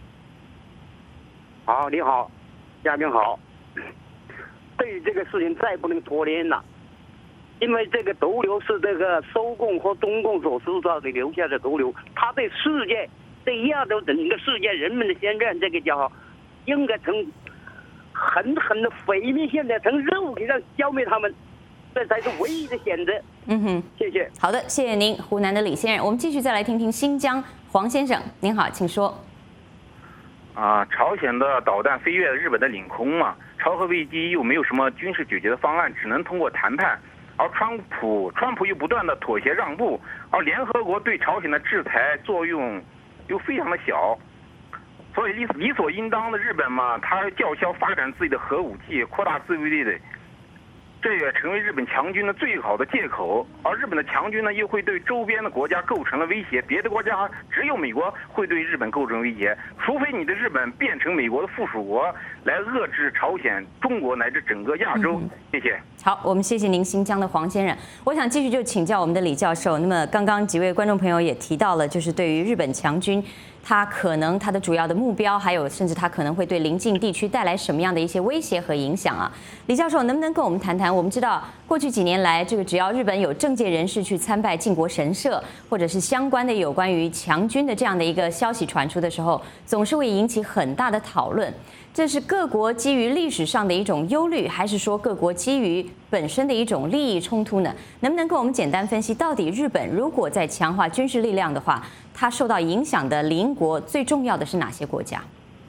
好，你好，嘉宾好。对于这个事情再不能拖延了，因为这个毒瘤是这个收共和中共所制造的留下的毒瘤，它对世界。对亚洲整个世界人们的现在这个叫应该从狠狠的毁灭，现在从肉体上消灭他们，这才是唯一的选择。 嗯哼， 谢谢。 好的，谢谢您，湖南的李先生。我们继续再来听听新疆黄先生，您好，请说。 啊，朝鲜的导弹飞越日本的领空嘛，朝核危机又没有什么军事解决的方案，只能通过谈判。而川普，川普又不断的妥协让步，而联合国对朝鲜的制裁作用又非常的小，所以理理所应当的日本嘛，它叫嚣发展自己的核武器，扩大自卫队的，这也成为日本强军的最好的借口。而日本的强军呢，又会对周边的国家构成了威胁，别的国家只有美国会对日本构成威胁，除非你的日本变成美国的附属国，来遏制朝鲜、中国乃至整个亚洲。嗯、谢谢。 好，我们谢谢您，新疆的黄先生。我想继续就请教我们的李教授。那么刚刚几位观众朋友也提到了，就是对于日本强军，它可能它的主要的目标，还有甚至它可能会对邻近地区带来什么样的一些威胁和影响啊？李教授能不能跟我们谈谈？我们知道过去几年来，这个只要日本有政界人士去参拜靖国神社，或者是相关的有关于强军的这样的一个消息传出的时候，总是会引起很大的讨论。这是各国基于历史上的一种忧虑，还是说各国基于本身的一种利益冲突呢？能不能跟我们简单分析，到底日本如果在强化军事力量的话，它受到影响的邻国最重要的是哪些国家？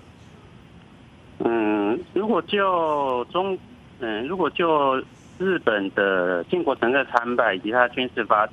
嗯，如果就中，嗯，如果就日本的靖国神社参拜以及它的军事发展，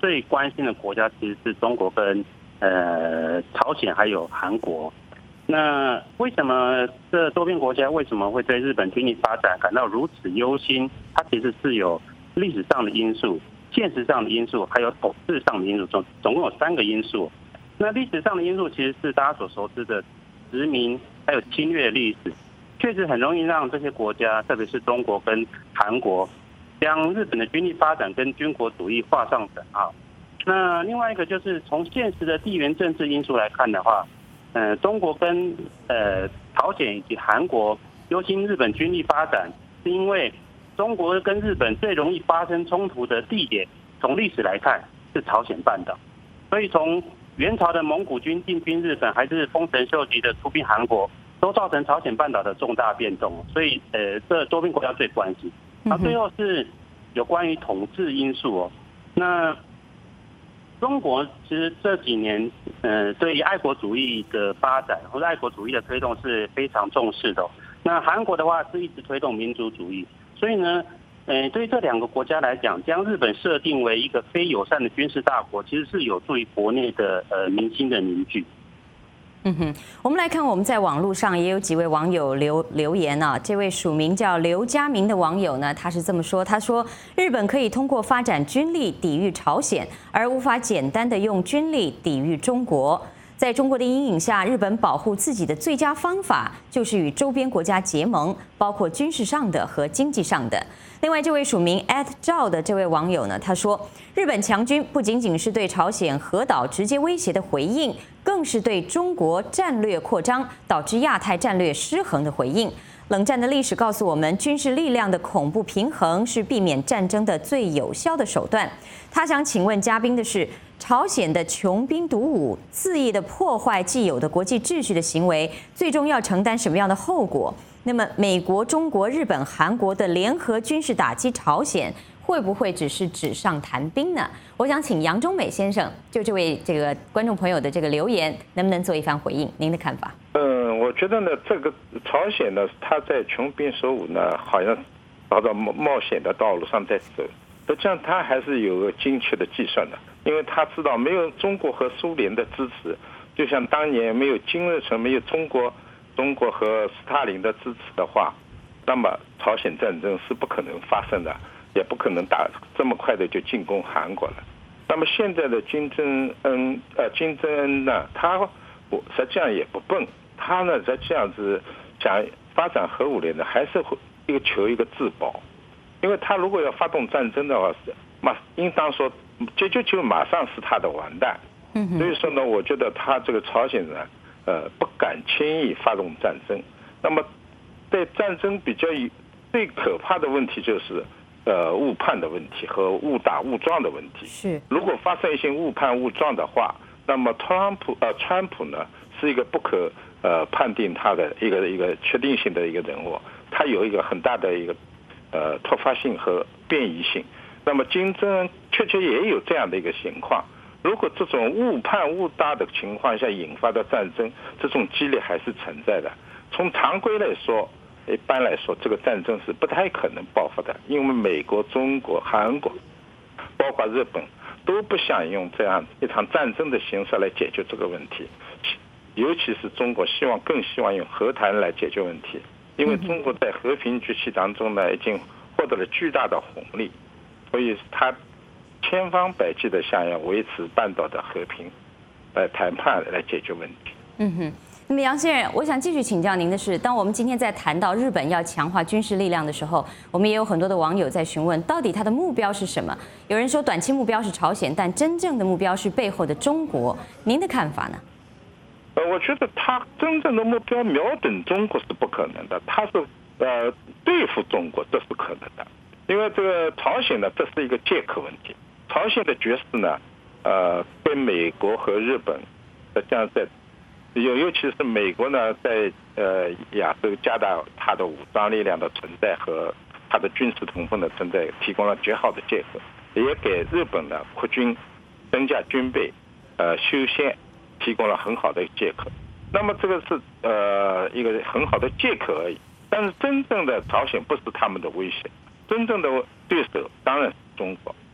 最关心的国家其实是中国跟呃朝鲜还有韩国。那为什么这周边国家为什么会对日本军力发展感到如此忧心？它其实是有历史上的因素、现实上的因素，还有统治上的因素，总总共有三个因素。那历史上的因素其实是大家所熟知的殖民还有侵略历史，确实很容易让这些国家，特别是中国跟韩国，将日本的军力发展跟军国主义画上等号。那另外一个就是从现实的地缘政治因素来看的话，呃，中国跟呃朝鲜以及韩国忧心日本军力发展，是因为中国跟日本最容易发生冲突的地点，从历史来看是朝鲜半岛。所以从元朝的蒙古军进军日本，还是丰臣秀吉的出兵韩国，都造成朝鲜半岛的重大变动。所以呃，这周边国家最关心。那最后是有关于统治因素哦。那中国其实这几年，呃，对于爱国主义的发展或者爱国主义的推动是非常重视的哦。那韩国的话是一直推动民族主义，所以呢，呃，对于这两个国家来讲，将日本设定为一个非友善的军事大国，其实是有助于国内的呃民心的凝聚。 嗯哼，我们来看，我们在网络上也有几位网友留留言啊。这位署名叫刘家明的网友呢，他是这么说：他说，日本可以通过发展军力抵御朝鲜，而无法简单的用军力抵御中国。在中国的阴影下，日本保护自己的最佳方法就是与周边国家结盟，包括军事上的和经济上的。另外，这位署名 at 赵的这位网友呢，他说，日本强军不仅仅是对朝鲜核岛直接威胁的回应，更是对中国战略扩张导致亚太战略失衡的回应。冷战的历史告诉我们，军事力量的恐怖平衡是避免战争的最有效的手段。他想请问嘉宾的是，朝鲜的穷兵黩武、恣意的破坏既有的国际秩序的行为，最终要承担什么样的后果？那么，美国、中国、日本、韩国的联合军事打击朝鲜，会不会只是纸上谈兵呢？我想请杨忠美先生就这位这个观众朋友的这个留言，能不能做一番回应？您的看法？ 嗯，我觉得呢，这个朝鲜呢，他在穷兵黩武呢，好像朝着冒冒险的道路上在走。实际上，他还是有个精确的计算的，因为他知道没有中国和苏联的支持，就像当年没有金日成、没有中国、中国和斯大林的支持的话，那么朝鲜战争是不可能发生的，也不可能打这么快的就进攻韩国了。那么现在的金正恩，呃，金正恩呢，他实际上也不笨，他呢在这样子想发展核武力呢，还是会一个求一个自保。因为他如果要发动战争的话，马应当说这就就马上是他的完蛋。所以说呢，我觉得他这个朝鲜人，呃，不敢轻易发动战争。那么，在战争比较最可怕的问题就是，呃，误判的问题和误打误撞的问题。 是。 如果发生一些误判误撞的话，那么特朗普呃，川普呢是一个不可呃判定他的一个一个确定性的一个人物，他有一个很大的一个。呃，突发性和变异性，那么金正恩确确也有这样的一个情况。如果这种误判误打的情况下引发的战争，这种几率还是存在的。从常规来说，一般来说，这个战争是不太可能爆发的，因为美国、中国、韩国，包括日本，都不想用这样一场战争的形式来解决这个问题。尤其是中国，希望更希望用和谈来解决问题。因为中国在和平局势当中呢，已经获得了巨大的红利，所以他千方百计的想要维持半岛的和平，来谈判来解决问题。 嗯哼。那么杨先生，我想继续请教您的是，当我们今天在谈到日本要强化军事力量的时候，我们也有很多的网友在询问，到底他的目标是什么？有人说短期目标是朝鲜，但真正的目标是背后的中国。您的看法呢？ 呃，我觉得他真正的目标瞄准中国是不可能的，他是呃对付中国这是可能的，因为这个朝鲜呢，这是一个借口问题。朝鲜的局势呢，呃，跟美国和日本实际上在尤尤其是美国呢，在呃亚洲加大它的武装力量的存在和它的军事同盟的存在，提供了绝好的借口，也给日本呢扩军、增加军备、呃修宪。提供了很好的借口，那么这个是呃一个很好的借口而已。但是真正的朝鲜不是他们的威胁，真正的对手当然是中国。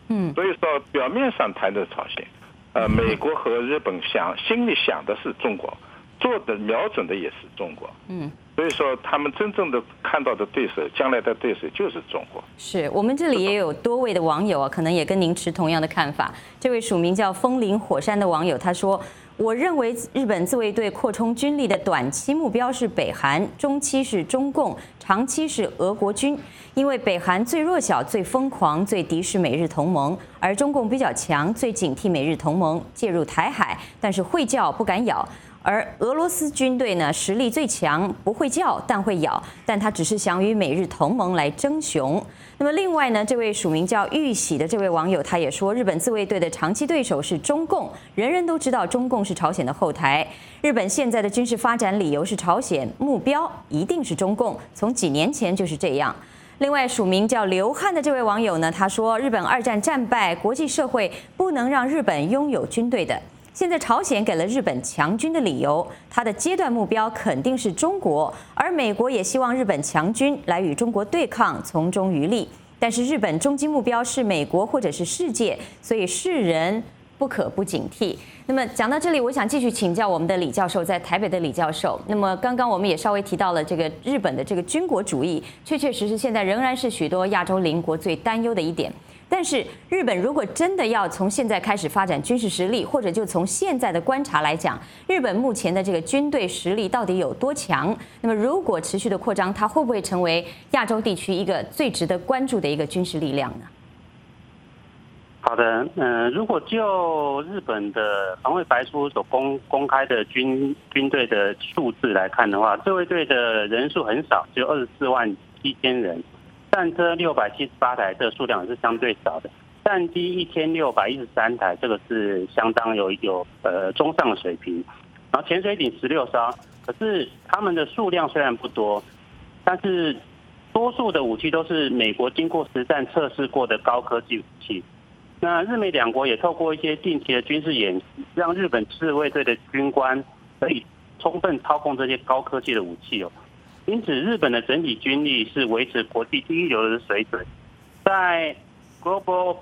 嗯，所以说表面上谈的朝鲜，呃，美国和日本想心里想的是中国，做的瞄准的也是中国。嗯。所以说，他们真正的看到的对手，将来的对手就是中国。 是我们这里也有多位的网友啊，可能也跟您持同样的看法。这位署名叫风林火山的网友他说：“我认为日本自卫队扩充军力的短期目标是北韩，中期是中共，长期是俄国军。因为北韩最弱小、最疯狂、最敌视美日同盟，而中共比较强，最警惕美日同盟介入台海，但是会叫不敢咬。”而俄罗斯军队呢，实力最强，不会叫但会咬，但他只是想与美日同盟来争雄。那么另外呢，这位署名叫玉喜的这位网友他也说，日本自卫队的长期对手是中共，人人都知道中共是朝鲜的后台。日本现在的军事发展理由是朝鲜，目标一定是中共，从几年前就是这样。另外，署名叫刘汉的这位网友呢，他说，日本二战战败，国际社会不能让日本拥有军队的。现在朝鲜给了日本强军的理由，它的阶段目标肯定是中国，而美国也希望日本强军来与中国对抗，从中渔利。但是日本终极目标是美国或者是世界，所以世人不可不警惕。那么讲到这里，我想继续请教我们的李教授，在台北的李教授。那么刚刚我们也稍微提到了这个日本的这个军国主义，确确实实现在仍然是许多亚洲邻国最担忧的一点。但是日本如果真的要从现在开始发展军事实力，或者就从现在的观察来讲，日本目前的这个军队实力到底有多强？那么如果持续的扩张，它会不会成为亚洲地区一个最值得关注的一个军事力量呢？ 好的，嗯、呃，如果就日本的防卫白书所公公开的军军队的数字来看的话，自卫队的人数很少，只有二十四万七千人。战车六百七十八台，这个数量是相对少的。战机一千六百一十三台，这个是相当有有呃中上的水平。然后潜水艇十六艘，可是他们的数量虽然不多，但是多数的武器都是美国经过实战测试过的高科技武器。那日美两国也透过一些定期的军事演习，让日本自卫队的军官可以充分操控这些高科技的武器哦。因此，日本的整体军力是维持国际第一流的水准，在 Global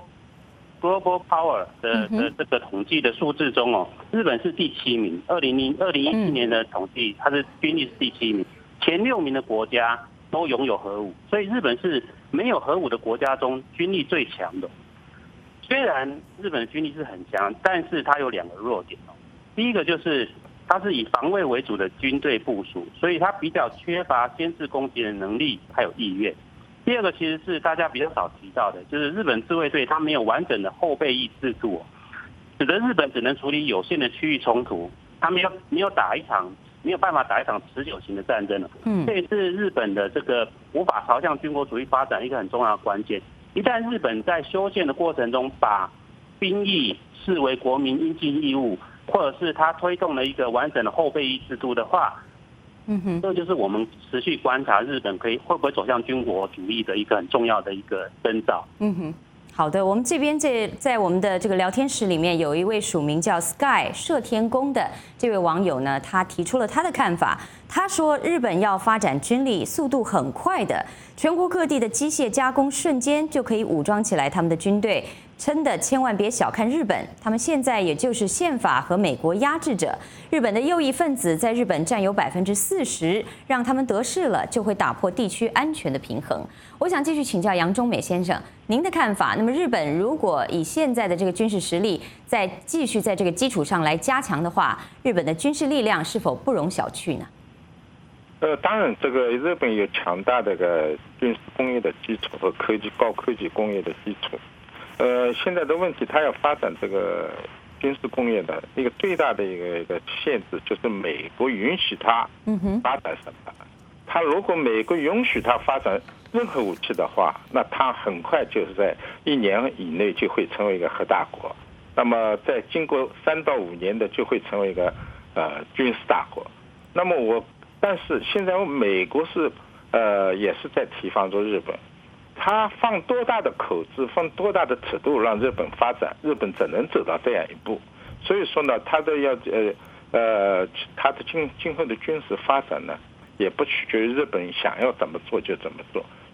Global Power 的的这个统计的数字中哦，日本是第七名。二零零二零一七年的统计，它的军力是第七名，前六名的国家都拥有核武，所以日本是没有核武的国家中军力最强的。虽然日本的军力是很强，但是它有两个弱点哦。第一个就是它是以防卫为主的军队部署，所以它比较缺乏先制攻击的能力还有意愿。第二个其实是大家比较少提到的，就是日本自卫队它没有完整的后备役制度，使得日本只能处理有限的区域冲突，它没有没有打一场没有办法打一场持久型的战争了。嗯，这也是日本的这个无法朝向军国主义发展一个很重要的关键。一旦日本在修宪的过程中把兵役视为国民应尽义务，或者是他推动了一个完整的后备役制度的话，嗯哼，这就是我们持续观察日本可以会不会走向军国主义的一个很重要的一个征兆。 嗯哼，好的，我们这边这在我们的这个聊天室里面有一位署名叫 Sky 射天宫的这位网友呢，他提出了他的看法。他说，日本要发展军力，速度很快的，全国各地的机械加工瞬间就可以武装起来他们的军队。真的千万别小看日本，他们现在也就是宪法和美国压制着日本的右翼分子，在日本占有百分之四十，让他们得势了，就会打破地区安全的平衡。我想继续请教杨忠美先生您的看法。那么日本如果以现在的这个军事实力，再继续在这个基础上来加强的话，日本的军事力量是否不容小觑呢？ 呃，当然，这个日本有强大的个军事工业的基础和科技高科技工业的基础。呃，现在的问题，它要发展这个军事工业的一个最大的一个一个限制，就是美国允许它发展什么。它如果美国允许它发展任何武器的话，那它很快就是在一年以内就会成为一个核大国。那么在经过三到五年的，就会成为一个呃军事大国。那么我，但是现在美国是呃也是在提防着日本。他放多大的口子，放多大的尺度让日本发展，日本怎能走到这样一步？所以说呢，他的要呃呃，他的今今后的军事发展呢，也不取决于日本想要怎么做就怎么做，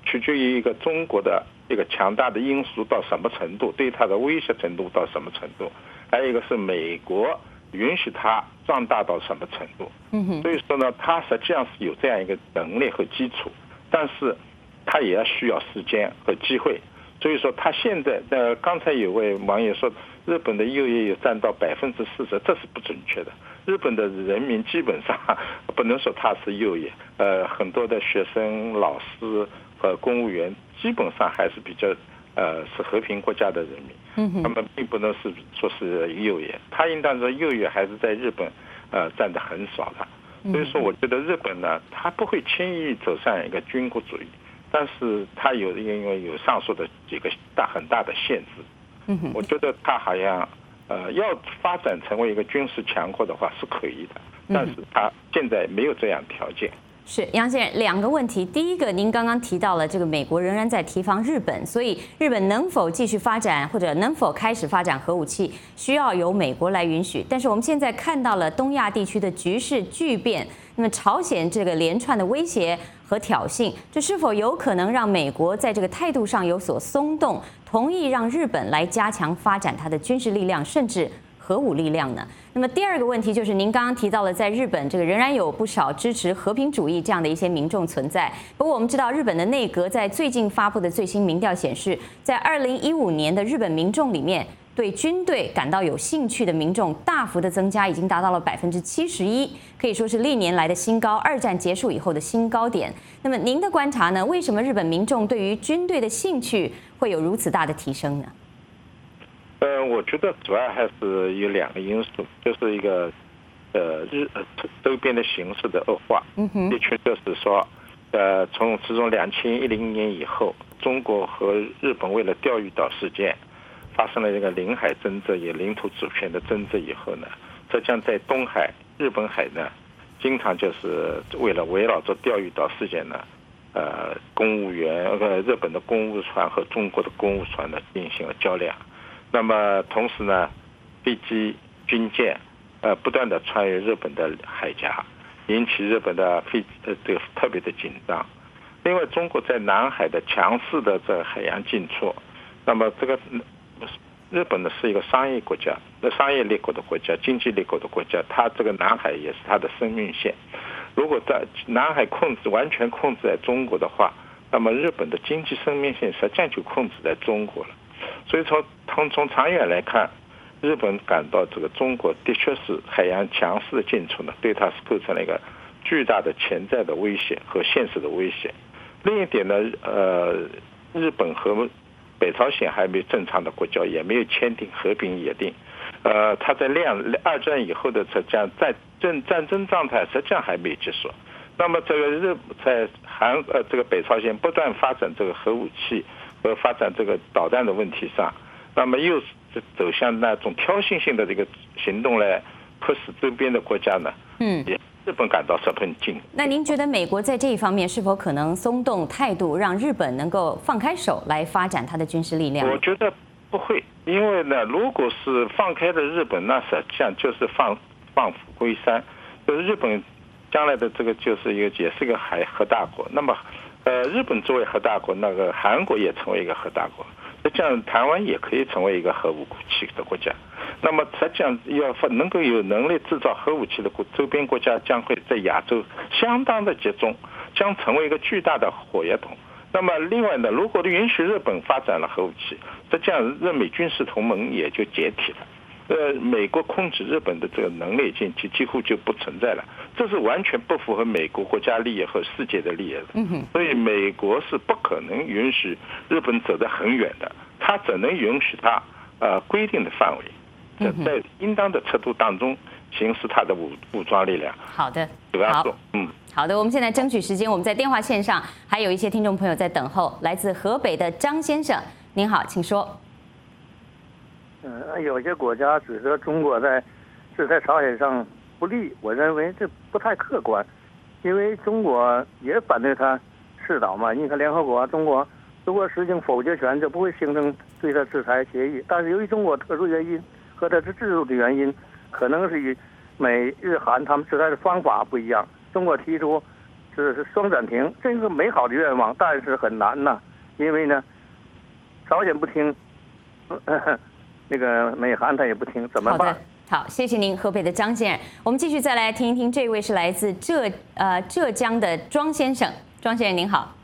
取决于一个中国的一个强大的因素到什么程度，对它的威胁程度到什么程度，还有一个是美国允许它壮大到什么程度。 嗯哼， 所以说呢，它实际上是有这样一个能力和基础，但是它也要需要时间和机会。所以说，它现在呃，刚才有位网友说，日本的就业有占到百分之四十，这是不准确的。日本的人民基本上不能说他是就业，呃，很多的学生、老师和公务员基本上还是比较呃是和平国家的人民， 嗯， 他们并不能是说是就业，他应当说就业还是在日本呃占的很少的。所以说，我觉得日本呢，他不会轻易走上一个军国主义。但是它有因为有上述的几个大很大的限制， 嗯哼， 我觉得它好像呃要发展成为一个军事强国的话是可以的，但是它现在没有这样条件。 是杨先生，两个问题。第一个，您刚刚提到了这个美国仍然在提防日本，所以日本能否继续发展或者能否开始发展核武器，需要由美国来允许。但是我们现在看到了东亚地区的局势巨变，那么朝鲜这个连串的威胁和挑衅，这是否有可能让美国在这个态度上有所松动，同意让日本来加强发展它的军事力量，甚至核武力量呢？那么第二个问题就是您刚刚提到了，在日本这个仍然有不少支持和平主义这样的一些民众存在。不过我们知道，日本的内阁在最近发布的最新民调显示，在二零一五年的日本民众里面，对军队感到有兴趣的民众大幅的增加，已经达到了百分之七十一，可以说是历年来的新高，二战结束以后的新高点。那么您的观察呢？为什么日本民众对于军队的兴趣会有如此大的提升呢？ 呃，我觉得主要还是有两个因素，就是一个呃日呃周边的形势的恶化， 嗯哼， 的确就是说，呃，从自从两千一零年以后，中国和日本为了钓鱼岛事件发生了这个领海争执，也领土主权的争执以后呢，实际上在东海、日本海呢，经常就是为了围绕着钓鱼岛事件呢，呃，公务员呃日本的公务船和中国的公务船呢进行了较量。那么同时呢，飞机、军舰，呃，不断的穿越日本的海峡，引起日本的飞呃这个特别的紧张。另外，中国在南海的强势的这个海洋进出，那么这个日本呢是一个商业国家，那商业立国的国家，经济立国的国家，它这个南海也是它的生命线。如果在南海控制完全控制在中国的话，那么日本的经济生命线实际上就控制在中国了。所以从从从长远来看，日本感到这个中国的确是海洋强势的进出呢，对它是构成了一个巨大的潜在的威胁和现实的威胁。另一点呢，呃，日本和北朝鲜还没有正常的国交，也没有签订和平协定。呃，它在两二战以后的实际上在战战争状态实际上还没有结束。那么这个日在韩呃这个北朝鲜不断发展这个核武器和发展这个导弹的问题上，那么又是走向那种挑衅性的这个行动来迫使周边的国家呢， 嗯， 也日本感到十分惊。 那您觉得美国在这一方面是否可能松动态度，让日本能够放开手来发展它的军事力量？ 我觉得不会，因为呢，如果是放开了日本，那实际上就是放放虎归山，就是日本将来的这个就是一个也是一个海核大国。那么，呃，日本作为核大国，那个韩国也成为一个核大国，实际上台湾也可以成为一个核武器的国家。那么实际上要能够有能力制造核武器的周边国家将会在亚洲相当的集中，将成为一个巨大的火药桶。那么另外呢，如果允许日本发展了核武器，实际上日美军事同盟也就解体了。呃，美国控制日本的这个能力进去几乎就不存在了，这是完全不符合美国国家利益和世界的利益的。 嗯哼， 所以美国是不可能允许日本走得很远的，它只能允许它呃规定的范围，在应当的尺度当中行使它的武武装力量。 好的， 好，嗯， 好的，我们现在争取时间，我们在电话线上还有一些听众朋友在等候，来自河北的张先生，您好，请说。 嗯，有些国家指责中国在制裁朝鲜上不利，我认为这不太客观，因为中国也反对他试导嘛。你看联合国，中国如果实行否决权，就不会形成对他制裁协议。但是由于中国特殊原因和它的制度的原因，可能是与美日韩他们制裁的方法不一样。中国提出是是双暂停，这个美好的愿望，但是很难呐，因为呢，朝鲜不听，呵呵那个美韩他也不听，怎么办？ 好，谢谢您，河北的张先生。我们继续再来听一听，这位是来自浙呃浙江的庄先生。庄先生您好。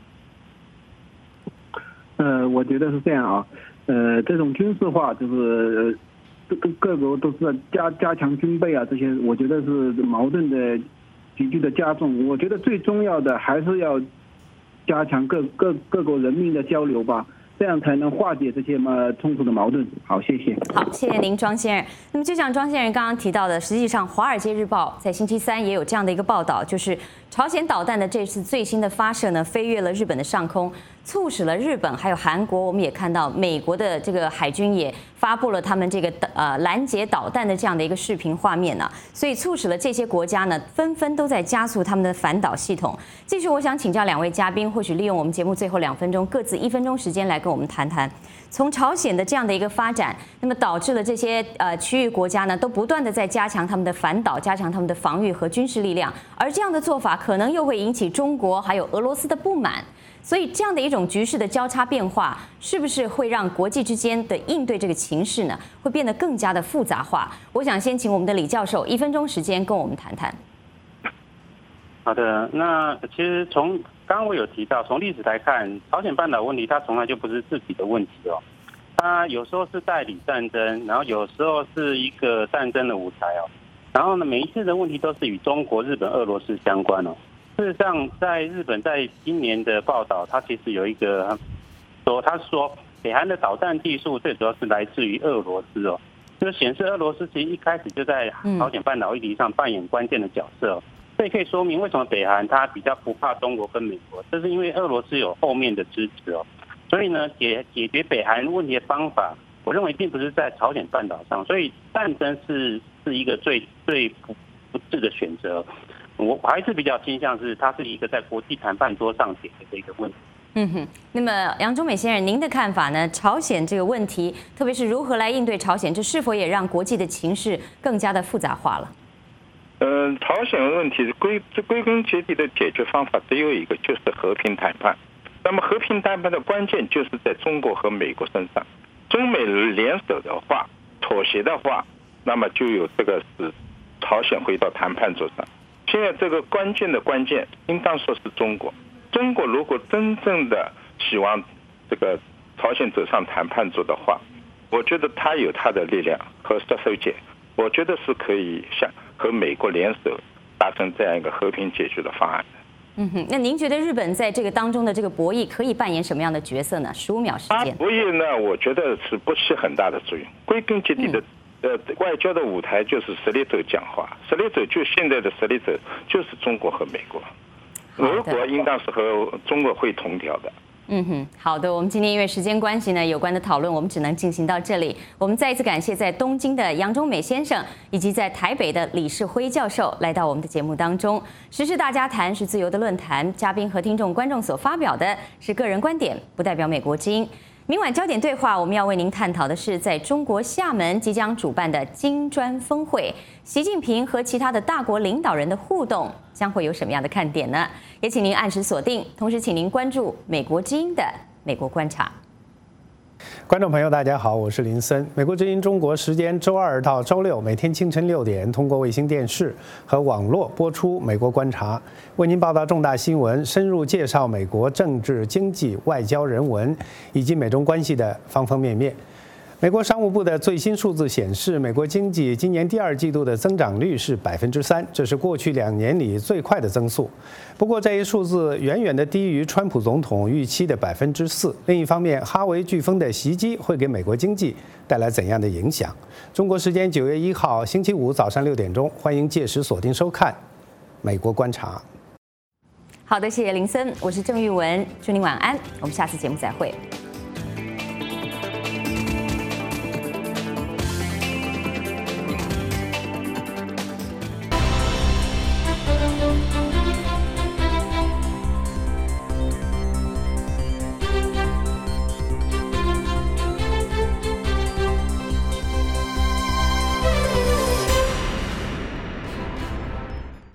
呃，我觉得是这样啊，呃，这种军事化就是各各国都是加加强军备啊，这些我觉得是矛盾的急剧的加重。我觉得最重要的还是要加强各各各国人民的交流吧。这样才能化解这些嘛冲突的矛盾。好，谢谢。 好，谢谢您，庄先生。那么就像庄先生刚刚提到的，实际上《华尔街日报》在星期三也有这样的一个报道，就是朝鲜导弹的这次最新的发射呢，飞越了日本的上空，促使了日本还有韩国，我们也看到美国的这个海军也发布了他们这个呃拦截导弹的这样的一个视频画面呢、啊，所以促使了这些国家呢纷纷都在加速他们的反导系统。继续，我想请教两位嘉宾，或许利用我们节目最后两分钟，各自一分钟时间来跟我们谈谈，从朝鲜的这样的一个发展，那么导致了这些呃区域国家呢都不断的在加强他们的反导，加强他们的防御和军事力量，而这样的做法可能又会引起中国还有俄罗斯的不满。所以这样的一种局势的交叉变化，是不是会让国际之间的应对这个情势呢，会变得更加的复杂化？我想先请我们的李教授一分钟时间跟我们谈谈。 好的，那其实从刚刚我有提到，从历史来看，朝鲜半岛问题它从来就不是自己的问题哦，它有时候是代理战争，然后有时候是一个战争的舞台哦，然后呢，每一次的问题都是与中国、日本、俄罗斯相关哦。事实上，在日本在今年的报道，它其实有一个说，他说北韩的导弹技术最主要是来自于俄罗斯哦，就显示俄罗斯其实一开始就在朝鲜半岛议题上扮演关键的角色哦。这可以说明为什么北韩它比较不怕中国跟美国，这是因为俄罗斯有后面的支持哦。所以呢，解解决北韩问题的方法，我认为并不是在朝鲜半岛上，所以战争是是一个最最不不智的选择。我还是比较倾向是它是一个在国际谈判桌上解决的一个问题。 嗯哼，那么杨忠美先生，您的看法呢？朝鲜这个问题，特别是如何来应对朝鲜，这是否也让国际的情势更加的复杂化了？ 嗯，朝鲜问题归归根结底的解决方法只有一个，就是和平谈判。那么和平谈判的关键就是在中国和美国身上，中美联手的话，妥协的话，那么就有这个使朝鲜回到谈判桌上。现在这个关键的关键，应当说是中国。中国如果真正的希望这个朝鲜走上谈判桌的话，我觉得他有他的力量和杀手锏，我觉得是可以像和美国联手达成这样一个和平解决的方案。 嗯哼，那您觉得日本在这个当中的这个博弈可以扮演什么样的角色呢？十五秒时间。 博弈呢，我觉得是不起很大的作用。归根结底的。嗯呃，外交的舞台就是实力轴讲话，实力轴就现在的实力轴就是中国和美国，俄国应当是和中国会同调的。 嗯哼，好的，我们今天因为时间关系呢，有关的讨论我们只能进行到这里。我们再一次感谢在东京的杨忠美先生，以及在台北的李世辉教授来到我们的节目当中。时事大家谈是自由的论坛，嘉宾和听众观众所发表的是个人观点，不代表美国之音。明晚焦点对话，我们要为您探讨的是，在中国厦门即将主办的金砖峰会，习近平和其他的大国领导人的互动将会有什么样的看点呢？也请您按时锁定，同时请您关注美国之音的美国观察。 观众朋友，大家好，我是林森。美国之音中国时间周二到周六每天清晨六点，通过卫星电视和网络播出《美国观察》，为您报道重大新闻，深入介绍美国政治、经济、外交、人文以及美中关系的方方面面。美国商务部的最新数字显示，美国经济今年第二季度的增长率是百分之三，这是过去两年里最快的增速。不过，这一数字远远的低于川普总统预期的百分之四。另一方面，哈维飓风的袭击会给美国经济带来怎样的影响？中国时间九月一号星期五早上六点钟，欢迎届时锁定收看《美国观察》。 好的，谢谢林森，我是郑玉文，祝您晚安，我们下次节目再会。